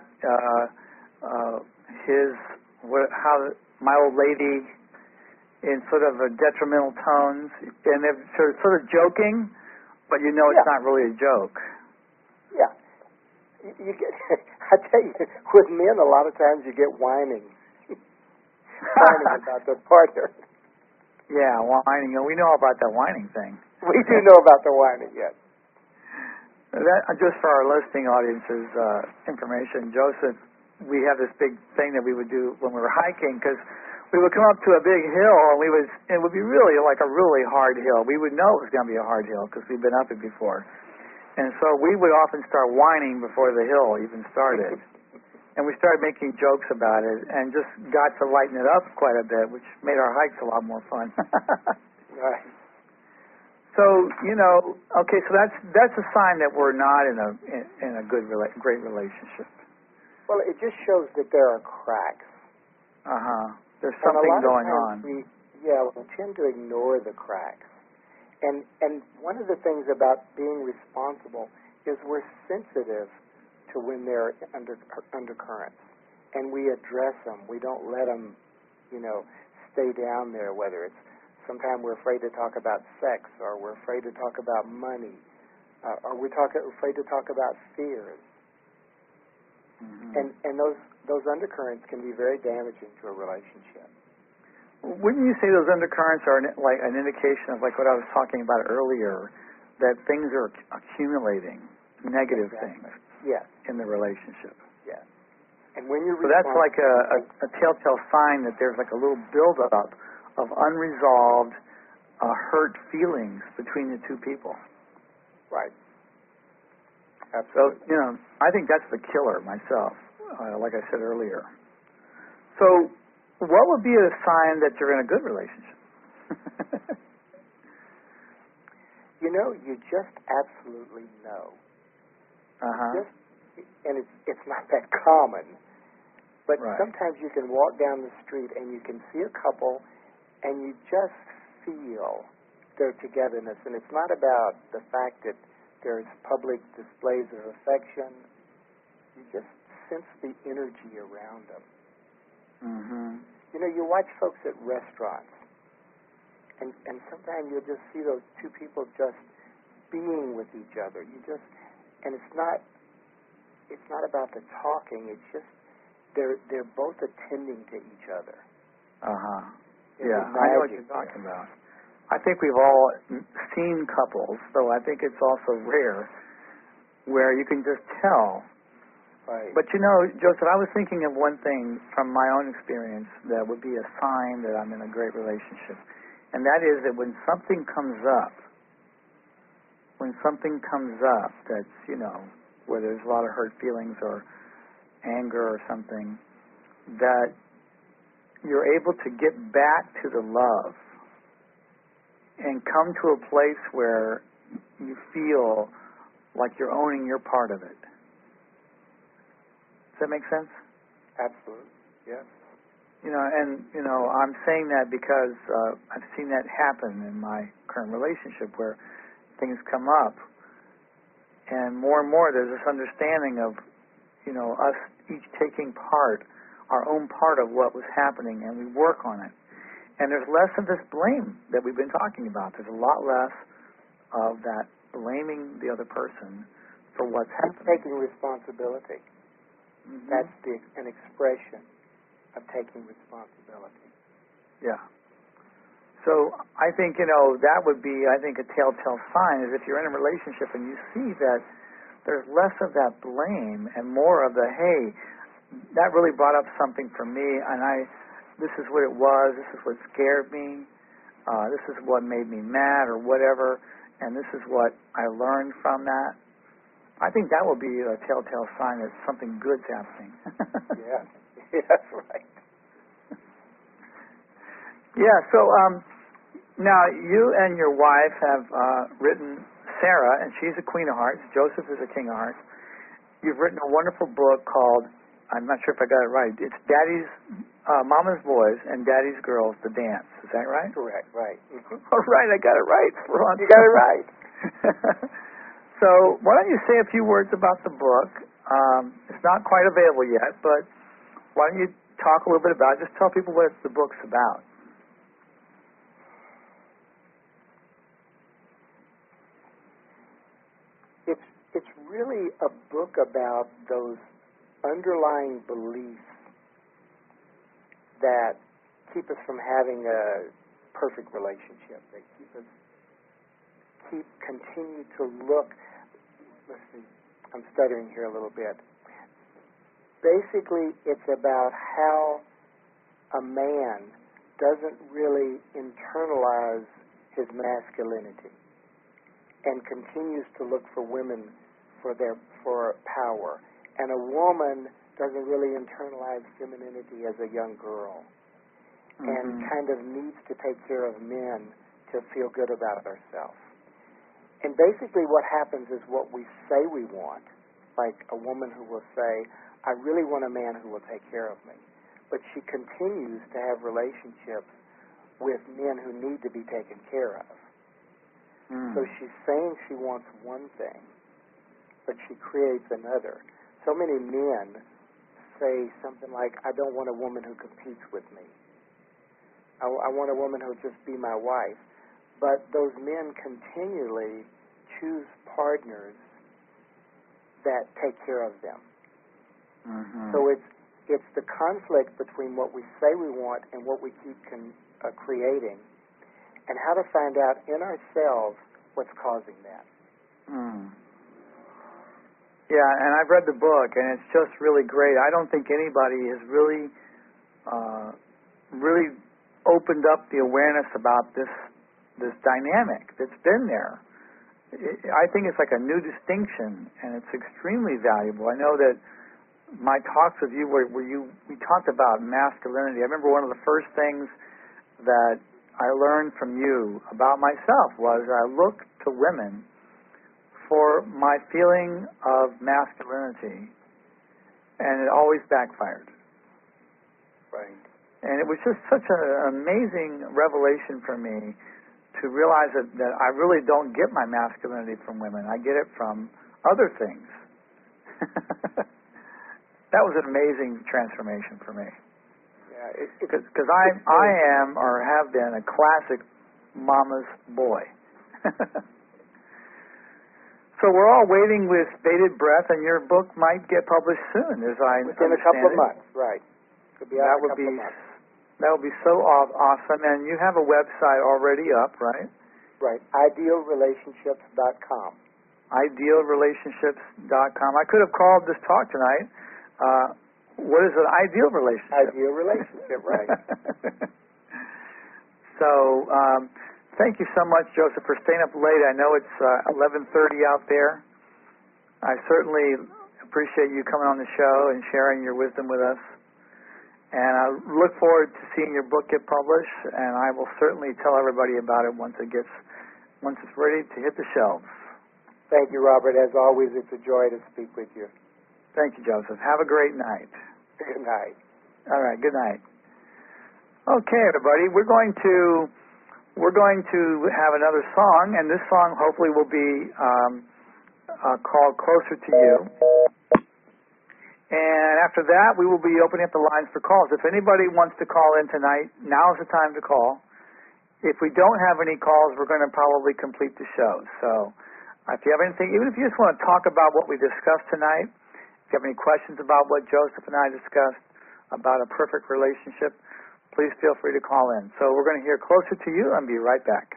how my old lady in sort of a detrimental tones, and they're sort of joking, but it's not really a joke. Yeah. You get, I tell you, with men, a lot of times you get whining. Whining about their partner. Yeah, whining. We know about that whining thing. We do know about the whining, yes. That, just for our listening audience's information, Joseph, we have this big thing that we would do when we were hiking, because we would come up to a big hill, and it would be really like a really hard hill. We would know it was going to be a hard hill because we'd been up it before. And so we would often start whining before the hill even started. And we started making jokes about it and just got to lighten it up quite a bit, which made our hikes a lot more fun. Right. So, okay, so that's a sign that we're not in a great relationship. Well, it just shows that there are cracks. There's something going on. We tend to ignore the cracks. And one of the things about being responsible is we're sensitive to when there are undercurrents, and we address them. We don't let them, stay down there. Whether it's sometimes we're afraid to talk about sex, or we're afraid to talk about money, or we're afraid to talk about fears. And those undercurrents can be very damaging to a relationship. Wouldn't you say those undercurrents are like an indication of like what I was talking about earlier, that things are accumulating, negative things in the relationship? Yes. And when you're so that's like a telltale sign that there's like a little buildup of unresolved hurt feelings between the two people. Right. Absolutely. So, I think that's the killer myself, like I said earlier. So, what would be a sign that you're in a good relationship? You just absolutely know. And it's not that common, but sometimes you can walk down the street and you can see a couple, and you just feel their togetherness. And it's not about the fact that there's public displays of affection. You just sense the energy around them. You watch folks at restaurants, and sometimes you'll just see those two people just being with each other. And it's not about the talking. It's just they're both attending to each other. Yeah, I know what you're talking about. I think we've all seen couples, though I think it's also rare, where you can just tell Right. But you know, Joseph, I was thinking of one thing from my own experience that would be a sign that I'm in a great relationship. And that is that when something comes up that's, you know, where there's a lot of hurt feelings or anger or something, that you're able to get back to the love and come to a place where you feel like you're owning your part of it. Does that make sense? Absolutely. Yes. You know, and, you know, I'm saying that because I've seen that happen in my current relationship where things come up. And more there's this understanding of, you know, us each taking our own part of what was happening, and we work on it. And there's less of this blame that we've been talking about. There's a lot less of that blaming the other person for what's happening. Taking responsibility. Mm-hmm. That's an expression of taking responsibility. Yeah. So I think, you know, that would be, I think, a telltale sign is if you're in a relationship and you see that there's less of that blame and more of the, hey, that really brought up something for me, and this is what it was, this is what scared me, this is what made me mad or whatever, and this is what I learned from that. I think that will be a telltale sign that something good's happening. Yeah, that's right. Yeah, so now you and your wife have written Sarah, and she's a Queen of Hearts. Joseph is a King of Hearts. You've written a wonderful book called, I'm not sure if I got it right, it's Mama's Boys and Daddy's Girls, The Dance. Is that right? Correct, right. Mm-hmm. All right, I got it right. You got it right. So why don't you say a few words about the book? It's not quite available yet, but why don't you talk a little bit about it? Just tell people what the book's about. It's really a book about those underlying beliefs that keep us from having a perfect relationship. They continue to look. Let's see, I'm stuttering here a little bit. Basically, it's about how a man doesn't really internalize his masculinity and continues to look for women for power. And a woman doesn't really internalize femininity as a young girl and kind of needs to take care of men to feel good about herself. And basically what happens is what we say we want, like a woman who will say, I really want a man who will take care of me. But she continues to have relationships with men who need to be taken care of. So she's saying she wants one thing, but she creates another. So many men say something like, I don't want a woman who competes with me. I want a woman who will just be my wife. But those men continually choose partners that take care of them. So it's the conflict between what we say we want and what we keep creating, and how to find out in ourselves what's causing that. Yeah, and I've read the book, and it's just really great. I don't think anybody has really opened up the awareness about this dynamic that's been there. I think it's like a new distinction, and it's extremely valuable. I know that my talks with you where we talked about masculinity. I remember one of the first things that I learned from you about myself was I looked to women for my feeling of masculinity, and it always backfired. Right. And it was just such an amazing revelation for me to realize that I really don't get my masculinity from women. I get it from other things. That was an amazing transformation for me. Yeah, because I am or have been a classic mama's boy. So we're all waiting with bated breath, and your book might get published soon, as I within a couple of months, right? Could be out in a couple of months. That would be so awesome. And you have a website already up, right? Right. IdealRelationships.com. idealrelationships.com. I could have called this talk tonight. What is an ideal relationship? Ideal relationship, right. So, thank you so much, Joseph, for staying up late. I know it's 11:30 out there. I certainly appreciate you coming on the show and sharing your wisdom with us. And I look forward to seeing your book get published, and I will certainly tell everybody about it once it's ready to hit the shelves. Thank you, Robert. As always, it's a joy to speak with you. Thank you, Joseph. Have a great night. Good night. All right, good night. Okay, everybody, we're going to have another song, and this song hopefully will be called Closer to You. And after that, we will be opening up the lines for calls. If anybody wants to call in tonight, now's the time to call. If we don't have any calls, we're going to probably complete the show. So if you have anything, even if you just want to talk about what we discussed tonight, if you have any questions about what Joseph and I discussed about a perfect relationship, please feel free to call in. So we're going to hear Closer to You and be right back.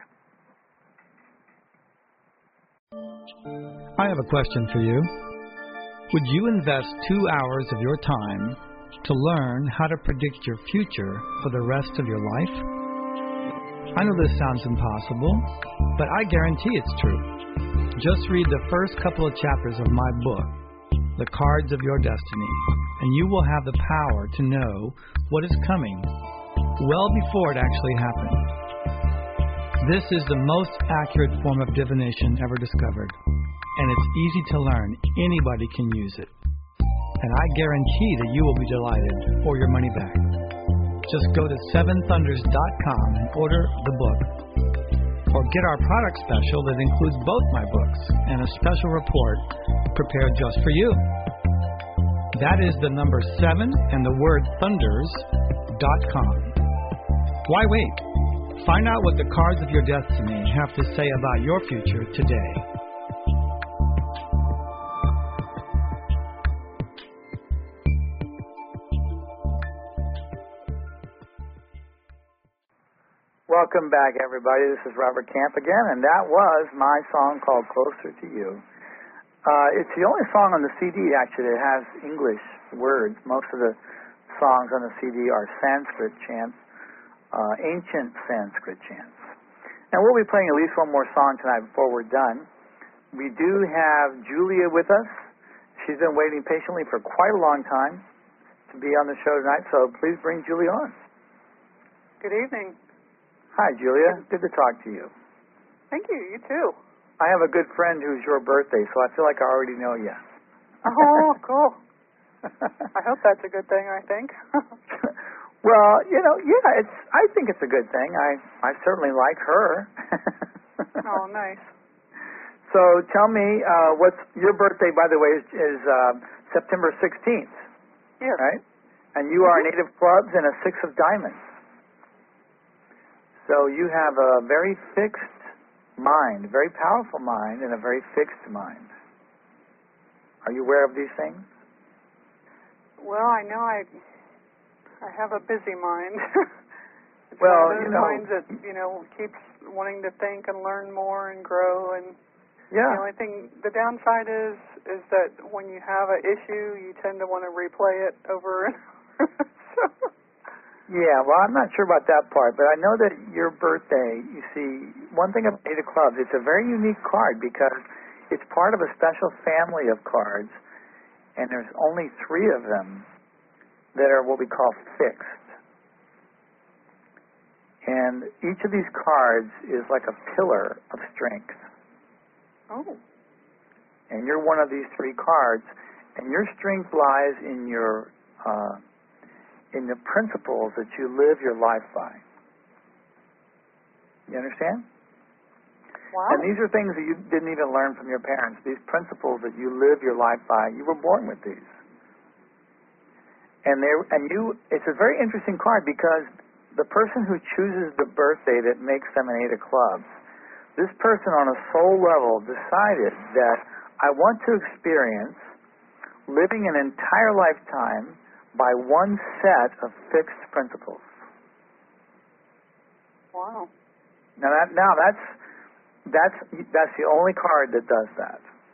I have a question for you. Would you invest 2 hours of your time to learn how to predict your future for the rest of your life? I know this sounds impossible, but I guarantee it's true. Just read the first couple of chapters of my book, The Cards of Your Destiny, and you will have the power to know what is coming well before it actually happens. This is the most accurate form of divination ever discovered, and it's easy to learn. Anybody can use it. And I guarantee that you will be delighted or your money back. Just go to seventhunders.com and order the book. Or get our product special that includes both my books and a special report prepared just for you. That is the number 7 and the word thunders.com. Why wait? Find out what the cards of your destiny have to say about your future today. Welcome back, everybody. This is Robert Camp again, and that was my song called Closer to You. It's the only song on the CD, actually, that has English words. Most of the songs on the CD are Sanskrit chants, ancient Sanskrit chants. And we'll be playing at least one more song tonight before we're done. We do have Julia with us. She's been waiting patiently for quite a long time to be on the show tonight, so please bring Julia on. Good evening. Hi, Julia. Good to talk to you. Thank you. You too. I have a good friend who's your birthday, so I feel like I already know you. Oh, cool. I hope that's a good thing, I think. Well, yeah, I think it's a good thing. I certainly like her. Oh, nice. So tell me, what's your birthday, by the way, is September 16th. Yes. Right? And you are an 8 of clubs and a 6 of diamonds. So you have a very fixed mind, very powerful mind, and a very fixed mind. Are you aware of these things? Well, I know I have a busy mind. It's well, one of those minds that, keeps wanting to think and learn more and grow. And yeah. The only thing, the downside is that when you have an issue, you tend to want to replay it over and over. Yeah, well, I'm not sure about that part, but I know that your birthday, you see, one thing about 8 of clubs, it's a very unique card because it's part of a special family of cards, and there's only 3 of them that are what we call fixed. And each of these cards is like a pillar of strength. Oh. And you're one of these 3 cards, and your strength lies in in the principles that you live your life by. You understand? Wow. And these are things that you didn't even learn from your parents. These principles that you live your life by, you were born with these. It's a very interesting card because the person who chooses the birthday that makes them an 8 of clubs, this person on a soul level decided that I want to experience living an entire lifetime by one set of fixed principles. Wow. Now that's the only card that does that.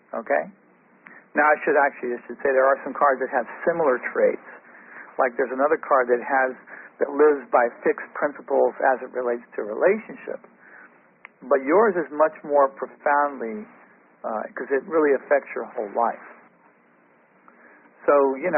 Okay? Now, I should say there are some cards that have similar traits. Like there's another card that lives by fixed principles as it relates to relationship. But yours is much more profoundly, because it really affects your whole life. So,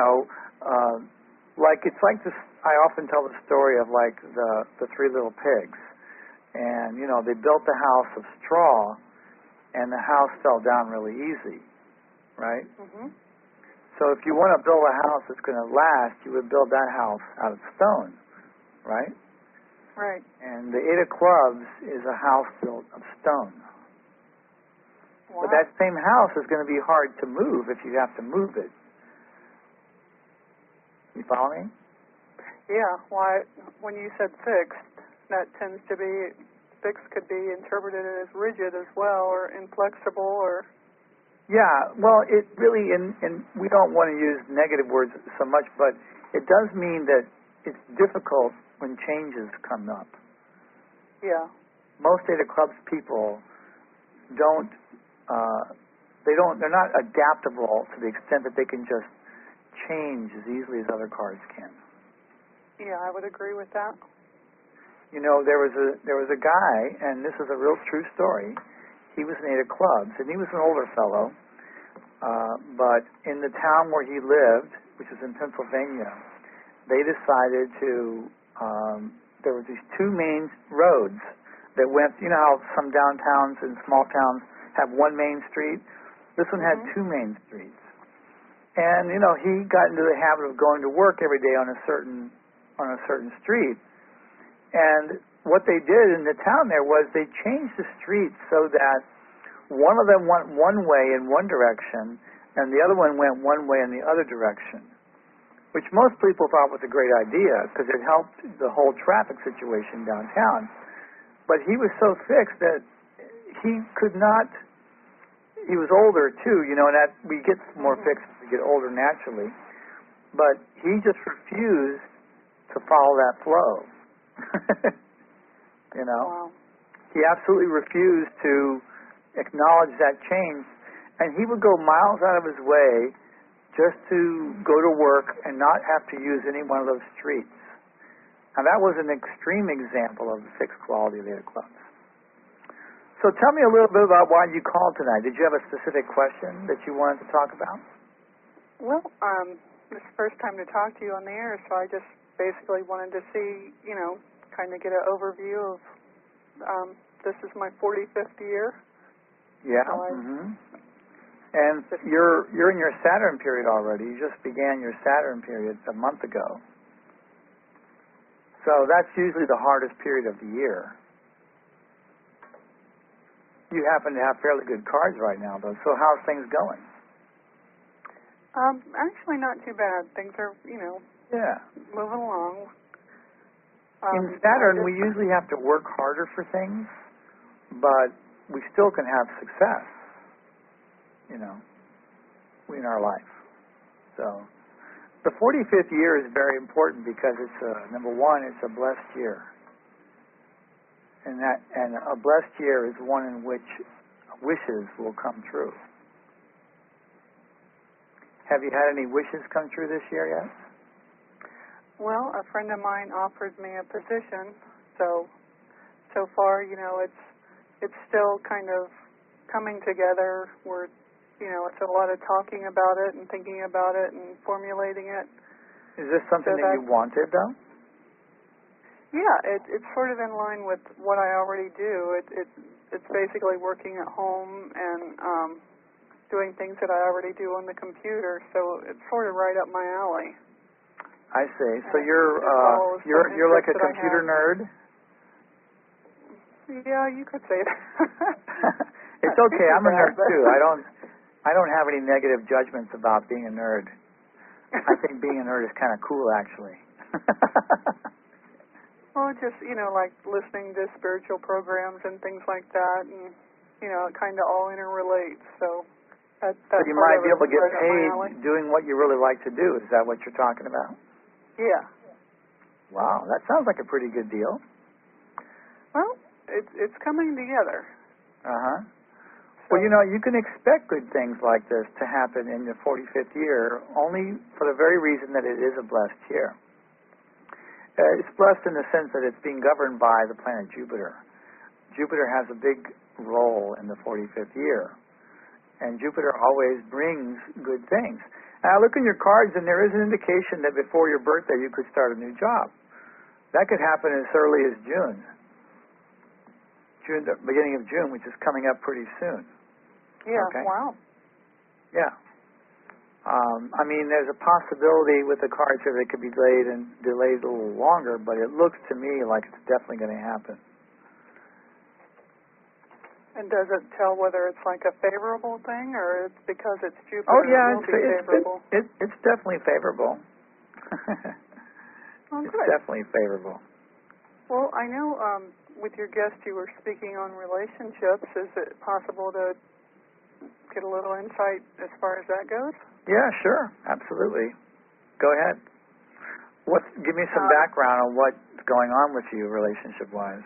it's like this, I often tell the story of like the three little pigs. And, they built the house of straw, and the house fell down really easy, right? Mm-hmm. So if you want to build a house that's going to last, you would build that house out of stone, right? Right. And the Eight of Clubs is a house built of stone. Wow. But that same house is going to be hard to move if you have to move it. You follow me? Yeah. Why? When you said fixed, that tends to be, fixed could be interpreted as rigid as well, or inflexible, or... Yeah, well, it really, and we don't want to use negative words so much, but it does mean that it's difficult when changes come up. Yeah. Most Eight of Clubs people they're not adaptable to the extent that they can just change as easily as other cards can. Yeah, I would agree with that. There was a guy, and this is a real true story. He was an Eight of Clubs, and he was an older fellow. But in the town where he lived, which is in Pennsylvania, they decided to. There were these two main roads that went. You know how some downtowns and small towns have one main street. This one had two main streets. And he got into the habit of going to work every day on a certain street. And what they did in the town there was they changed the streets so that one of them went one way in one direction and the other one went one way in the other direction, which most people thought was a great idea because it helped the whole traffic situation downtown. But he was so fixed that he could not. He was older too, and that we get more fixed as we get older naturally. But he just refused to follow that flow. Wow. He absolutely refused to acknowledge that change, and he would go miles out of his way just to go to work and not have to use any one of those streets. Now that was an extreme example of the fixed quality of the Eight of Clubs. So tell me a little bit about why you called tonight. Did you have a specific question that you wanted to talk about? Well, this is the first time to talk to you on the air, so I just basically wanted to see, kind of get an overview of, this is my 45th year. Yeah. And you're in your Saturn period already. You just began your Saturn period a month ago. So that's usually the hardest period of the year. You happen to have fairly good cards right now, though. So how's things going? Actually not too bad. Things are, moving along. In Saturn, we usually have to work harder for things, but we still can have success, in our life. So the 45th year is very important because it's, number one, it's a blessed year. And a blessed year is one in which wishes will come true. Have you had any wishes come true this year yet? Well, a friend of mine offered me a position, so far, it's still kind of coming together. We're, it's a lot of talking about it and thinking about it and formulating it. Is this something that you wanted, though? Yeah, it's sort of in line with what I already do. It's basically working at home and doing things that I already do on the computer. So it's sort of right up my alley. I see. So you're like a computer nerd? Yeah, you could say that. It's okay. I'm a nerd too. I don't have any negative judgments about being a nerd. I think being a nerd is kind of cool, actually. Well, just, like listening to spiritual programs and things like that, and, it kind of all interrelates, so that's so you might be able to get paid doing what you really like to do. Is that what you're talking about? Yeah. Wow, that sounds like a pretty good deal. Well, it's coming together. Uh-huh. Well, you can expect good things like this to happen in your 45th year only for the very reason that it is a blessed year. It's blessed in the sense that it's being governed by the planet Jupiter. Jupiter has a big role in the 45th year, and Jupiter always brings good things. Now, look in your cards, and there is an indication that before your birthday you could start a new job. That could happen as early as June, the beginning of June, which is coming up pretty soon. Yeah, okay? Wow. Yeah. There's a possibility with the cards here that it could be delayed a little longer, but it looks to me like it's definitely going to happen. And does it tell whether it's like a favorable thing, or it's because it's Jupiter? Oh yeah, it will be favorable? It's definitely favorable. Oh, it's good. definitely favorable. Well, I know with your guest you were speaking on relationships. Is it possible to get a little insight as far as that goes? Yeah, sure, absolutely. Go ahead. Give me some background on what's going on with you relationship-wise.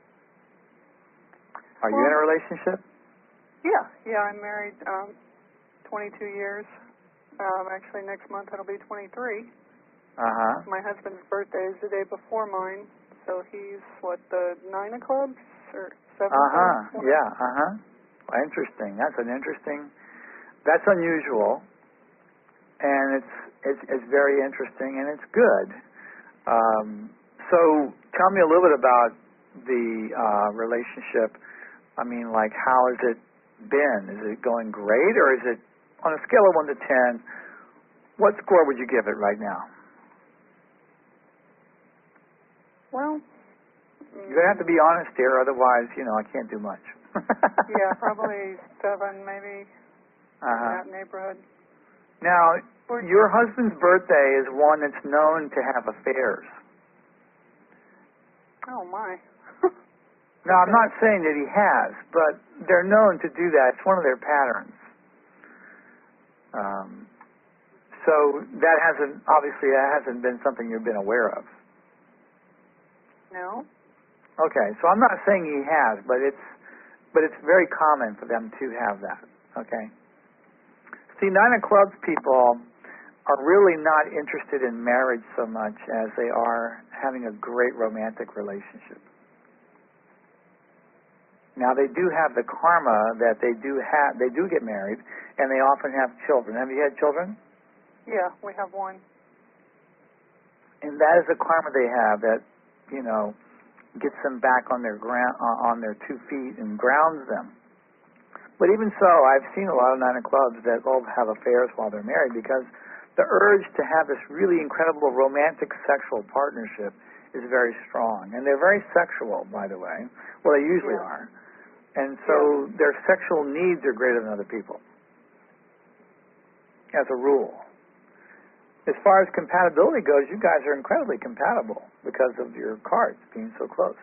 Are you in a relationship? Yeah, I'm married 22 years. Actually, next month it'll be 23. Uh-huh. My husband's birthday is the day before mine, so he's, the 9 of clubs or 7 Uh-huh, clubs? yeah, uh-huh. Well, interesting. That's unusual, and it's very interesting, and it's good. So tell me a little bit about the relationship. How has it been? Is it going great, or is it, on a scale of 1 to 10, what score would you give it right now? Well, you're going to have to be honest here, otherwise, I can't do much. Yeah, probably 7, maybe, in that neighborhood. Now, your husband's birthday is one that's known to have affairs. Oh, my. Now, I'm not saying that he has, but they're known to do that. It's one of their patterns. So that hasn't been something you've been aware of. No. Okay, so I'm not saying he has, but it's very common for them to have that. Okay. See, 9 of clubs people are really not interested in marriage so much as they are having a great romantic relationship. Now, they do have the karma that they do get married, and they often have children. Have you had children? Yeah, we have one. And that is the karma they have that, gets them back on their 2 feet and grounds them. But even so, I've seen a lot of 9 of clubs that all have affairs while they're married because the urge to have this really incredible romantic sexual partnership is very strong. And they're very sexual, by the way. Well, they usually are. And so their sexual needs are greater than other people, as a rule. As far as compatibility goes, you guys are incredibly compatible because of your cards being so close.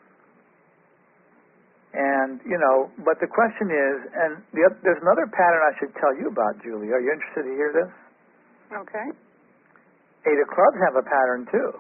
And, but the question is, and there's another pattern I should tell you about, Julie. Are you interested to hear this? Okay. 8 of clubs have a pattern, too.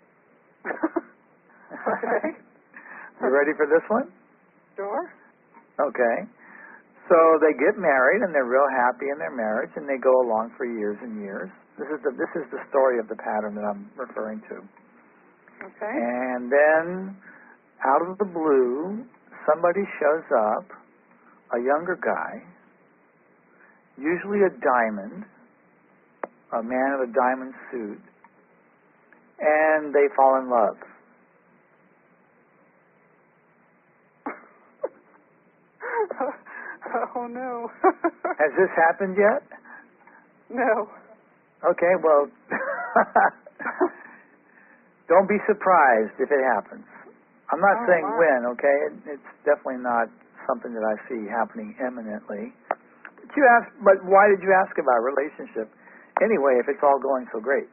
Okay. You ready for this one? Sure. Okay. So they get married, and they're real happy in their marriage, and they go along for years and years. This is the story of the pattern that I'm referring to. Okay. And then, out of the blue, somebody shows up, a younger guy, usually a diamond, a man in a diamond suit, and they fall in love. Oh, no. Has this happened yet? No. Okay, well, don't be surprised if it happens. I'm not saying when, okay? It's definitely not something that I see happening imminently. But why did you ask about relationship anyway if it's all going so great?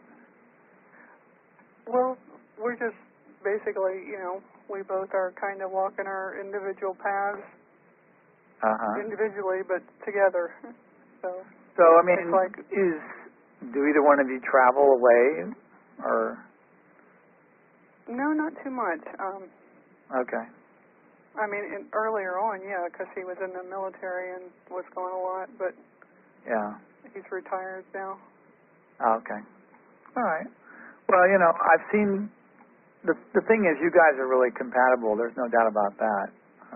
Well, we're just basically, we both are kind of walking our individual paths. Individually, but together. So I mean, do either one of you travel away, or? No, not too much. Okay. I mean, earlier on, yeah, because he was in the military and was gone a lot, but Yeah. he's retired now. Okay. All right. Well, I've seen the thing is you guys are really compatible. There's no doubt about that.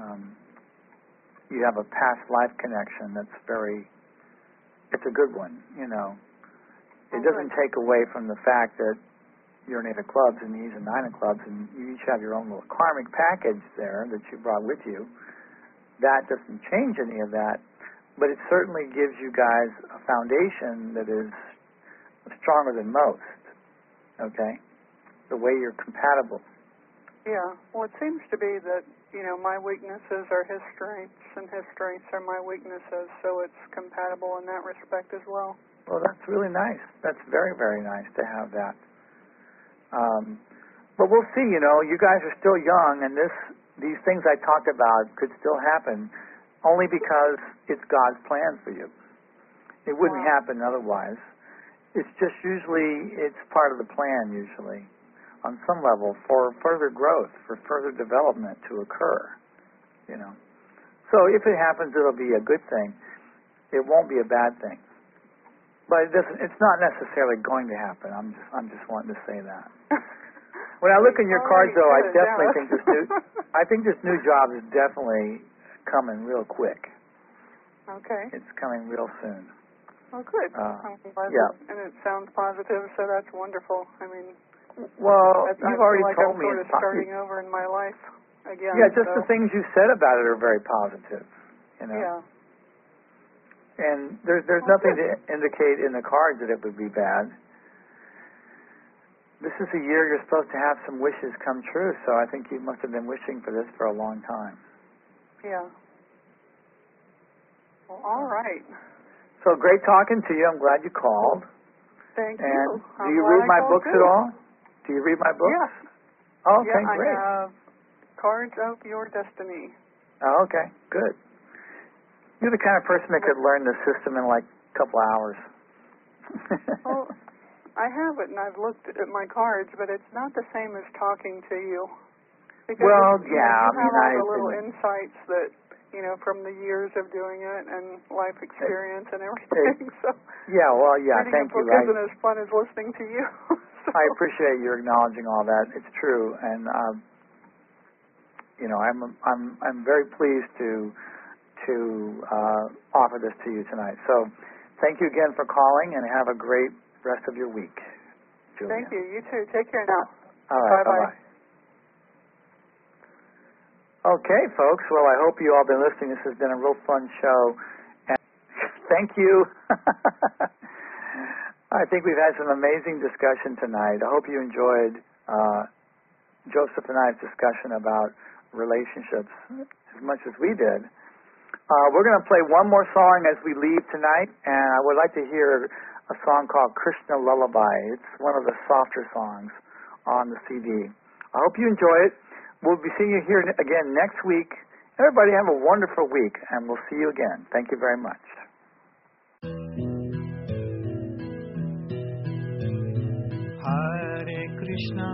You have a past life connection that's it's a good one, It doesn't take away from the fact that you're in 8 of clubs and he's in 9 of clubs, and you each have your own little karmic package there that you brought with you. That doesn't change any of that, but it certainly gives you guys a foundation that is stronger than most, okay? The way you're compatible. Yeah. Well, it seems to be that, my weaknesses are his strengths, and his strengths are my weaknesses, so it's compatible in that respect as well. Well, that's really nice. That's very, very nice to have that. But we'll see, you guys are still young, and these things I talked about could still happen only because it's God's plan for you. It wouldn't happen otherwise. It's just it's part of the plan usually, on some level, for further growth, for further development to occur, So if it happens, it'll be a good thing. It won't be a bad thing. But it's not necessarily going to happen. I'm just wanting to say that. When I look in your cards, though, I definitely think this new job is definitely coming real quick. Okay. It's coming real soon. Oh, good. I'm glad yeah. And it sounds positive, so that's wonderful. I mean, well, you've already told I'm me sort of starting over in my life again. Yeah, just the things you said about it are very positive. Yeah. And there's nothing to indicate in the cards that it would be bad. This is a year you're supposed to have some wishes come true, so I think you must have been wishing for this for a long time. Yeah. Well, all right. So great talking to you. I'm glad you called. Thank and you. Do you read my books at all? Do you read my books? Yes. Oh, okay, yeah, great. I have Cards of Your Destiny. Oh, okay, good. You're the kind of person that could learn the system in like a couple hours. Well, I have it, and I've looked at my cards, but it's not the same as talking to you. Because you have all the little insights that, from the years of doing it and life experience and everything. Reading a thank book you. isn't as fun as listening to you. I appreciate you acknowledging all that. It's true, and I'm very pleased to offer this to you tonight. So, thank you again for calling, and have a great rest of your week, Julia. Thank you. You too. Take care now. All right. Bye-bye. Okay, folks. Well, I hope you all been listening. This has been a real fun show. And thank you. I think we've had some amazing discussion tonight. I hope you enjoyed Joseph and I's discussion about relationships as much as we did. We're going to play one more song as we leave tonight, and I would like to hear a song called Krishna Lullaby. It's one of the softer songs on the CD. I hope you enjoy it. We'll be seeing you here again next week. Everybody have a wonderful week, and we'll see you again. Thank you very much. Hare Krishna,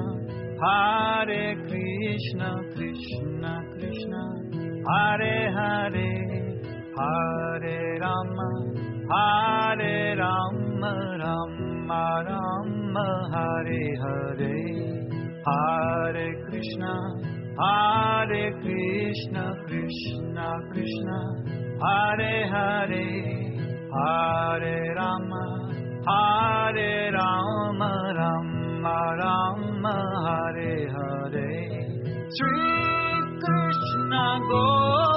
Krishna Krishna, Hare Hare, Hare Rama, Rama Rama, Hare Hare, Hare Krishna, Krishna Krishna, Hare Hare, Hare Rama, Rama Rama, Hare Hare. Sri Krishna Go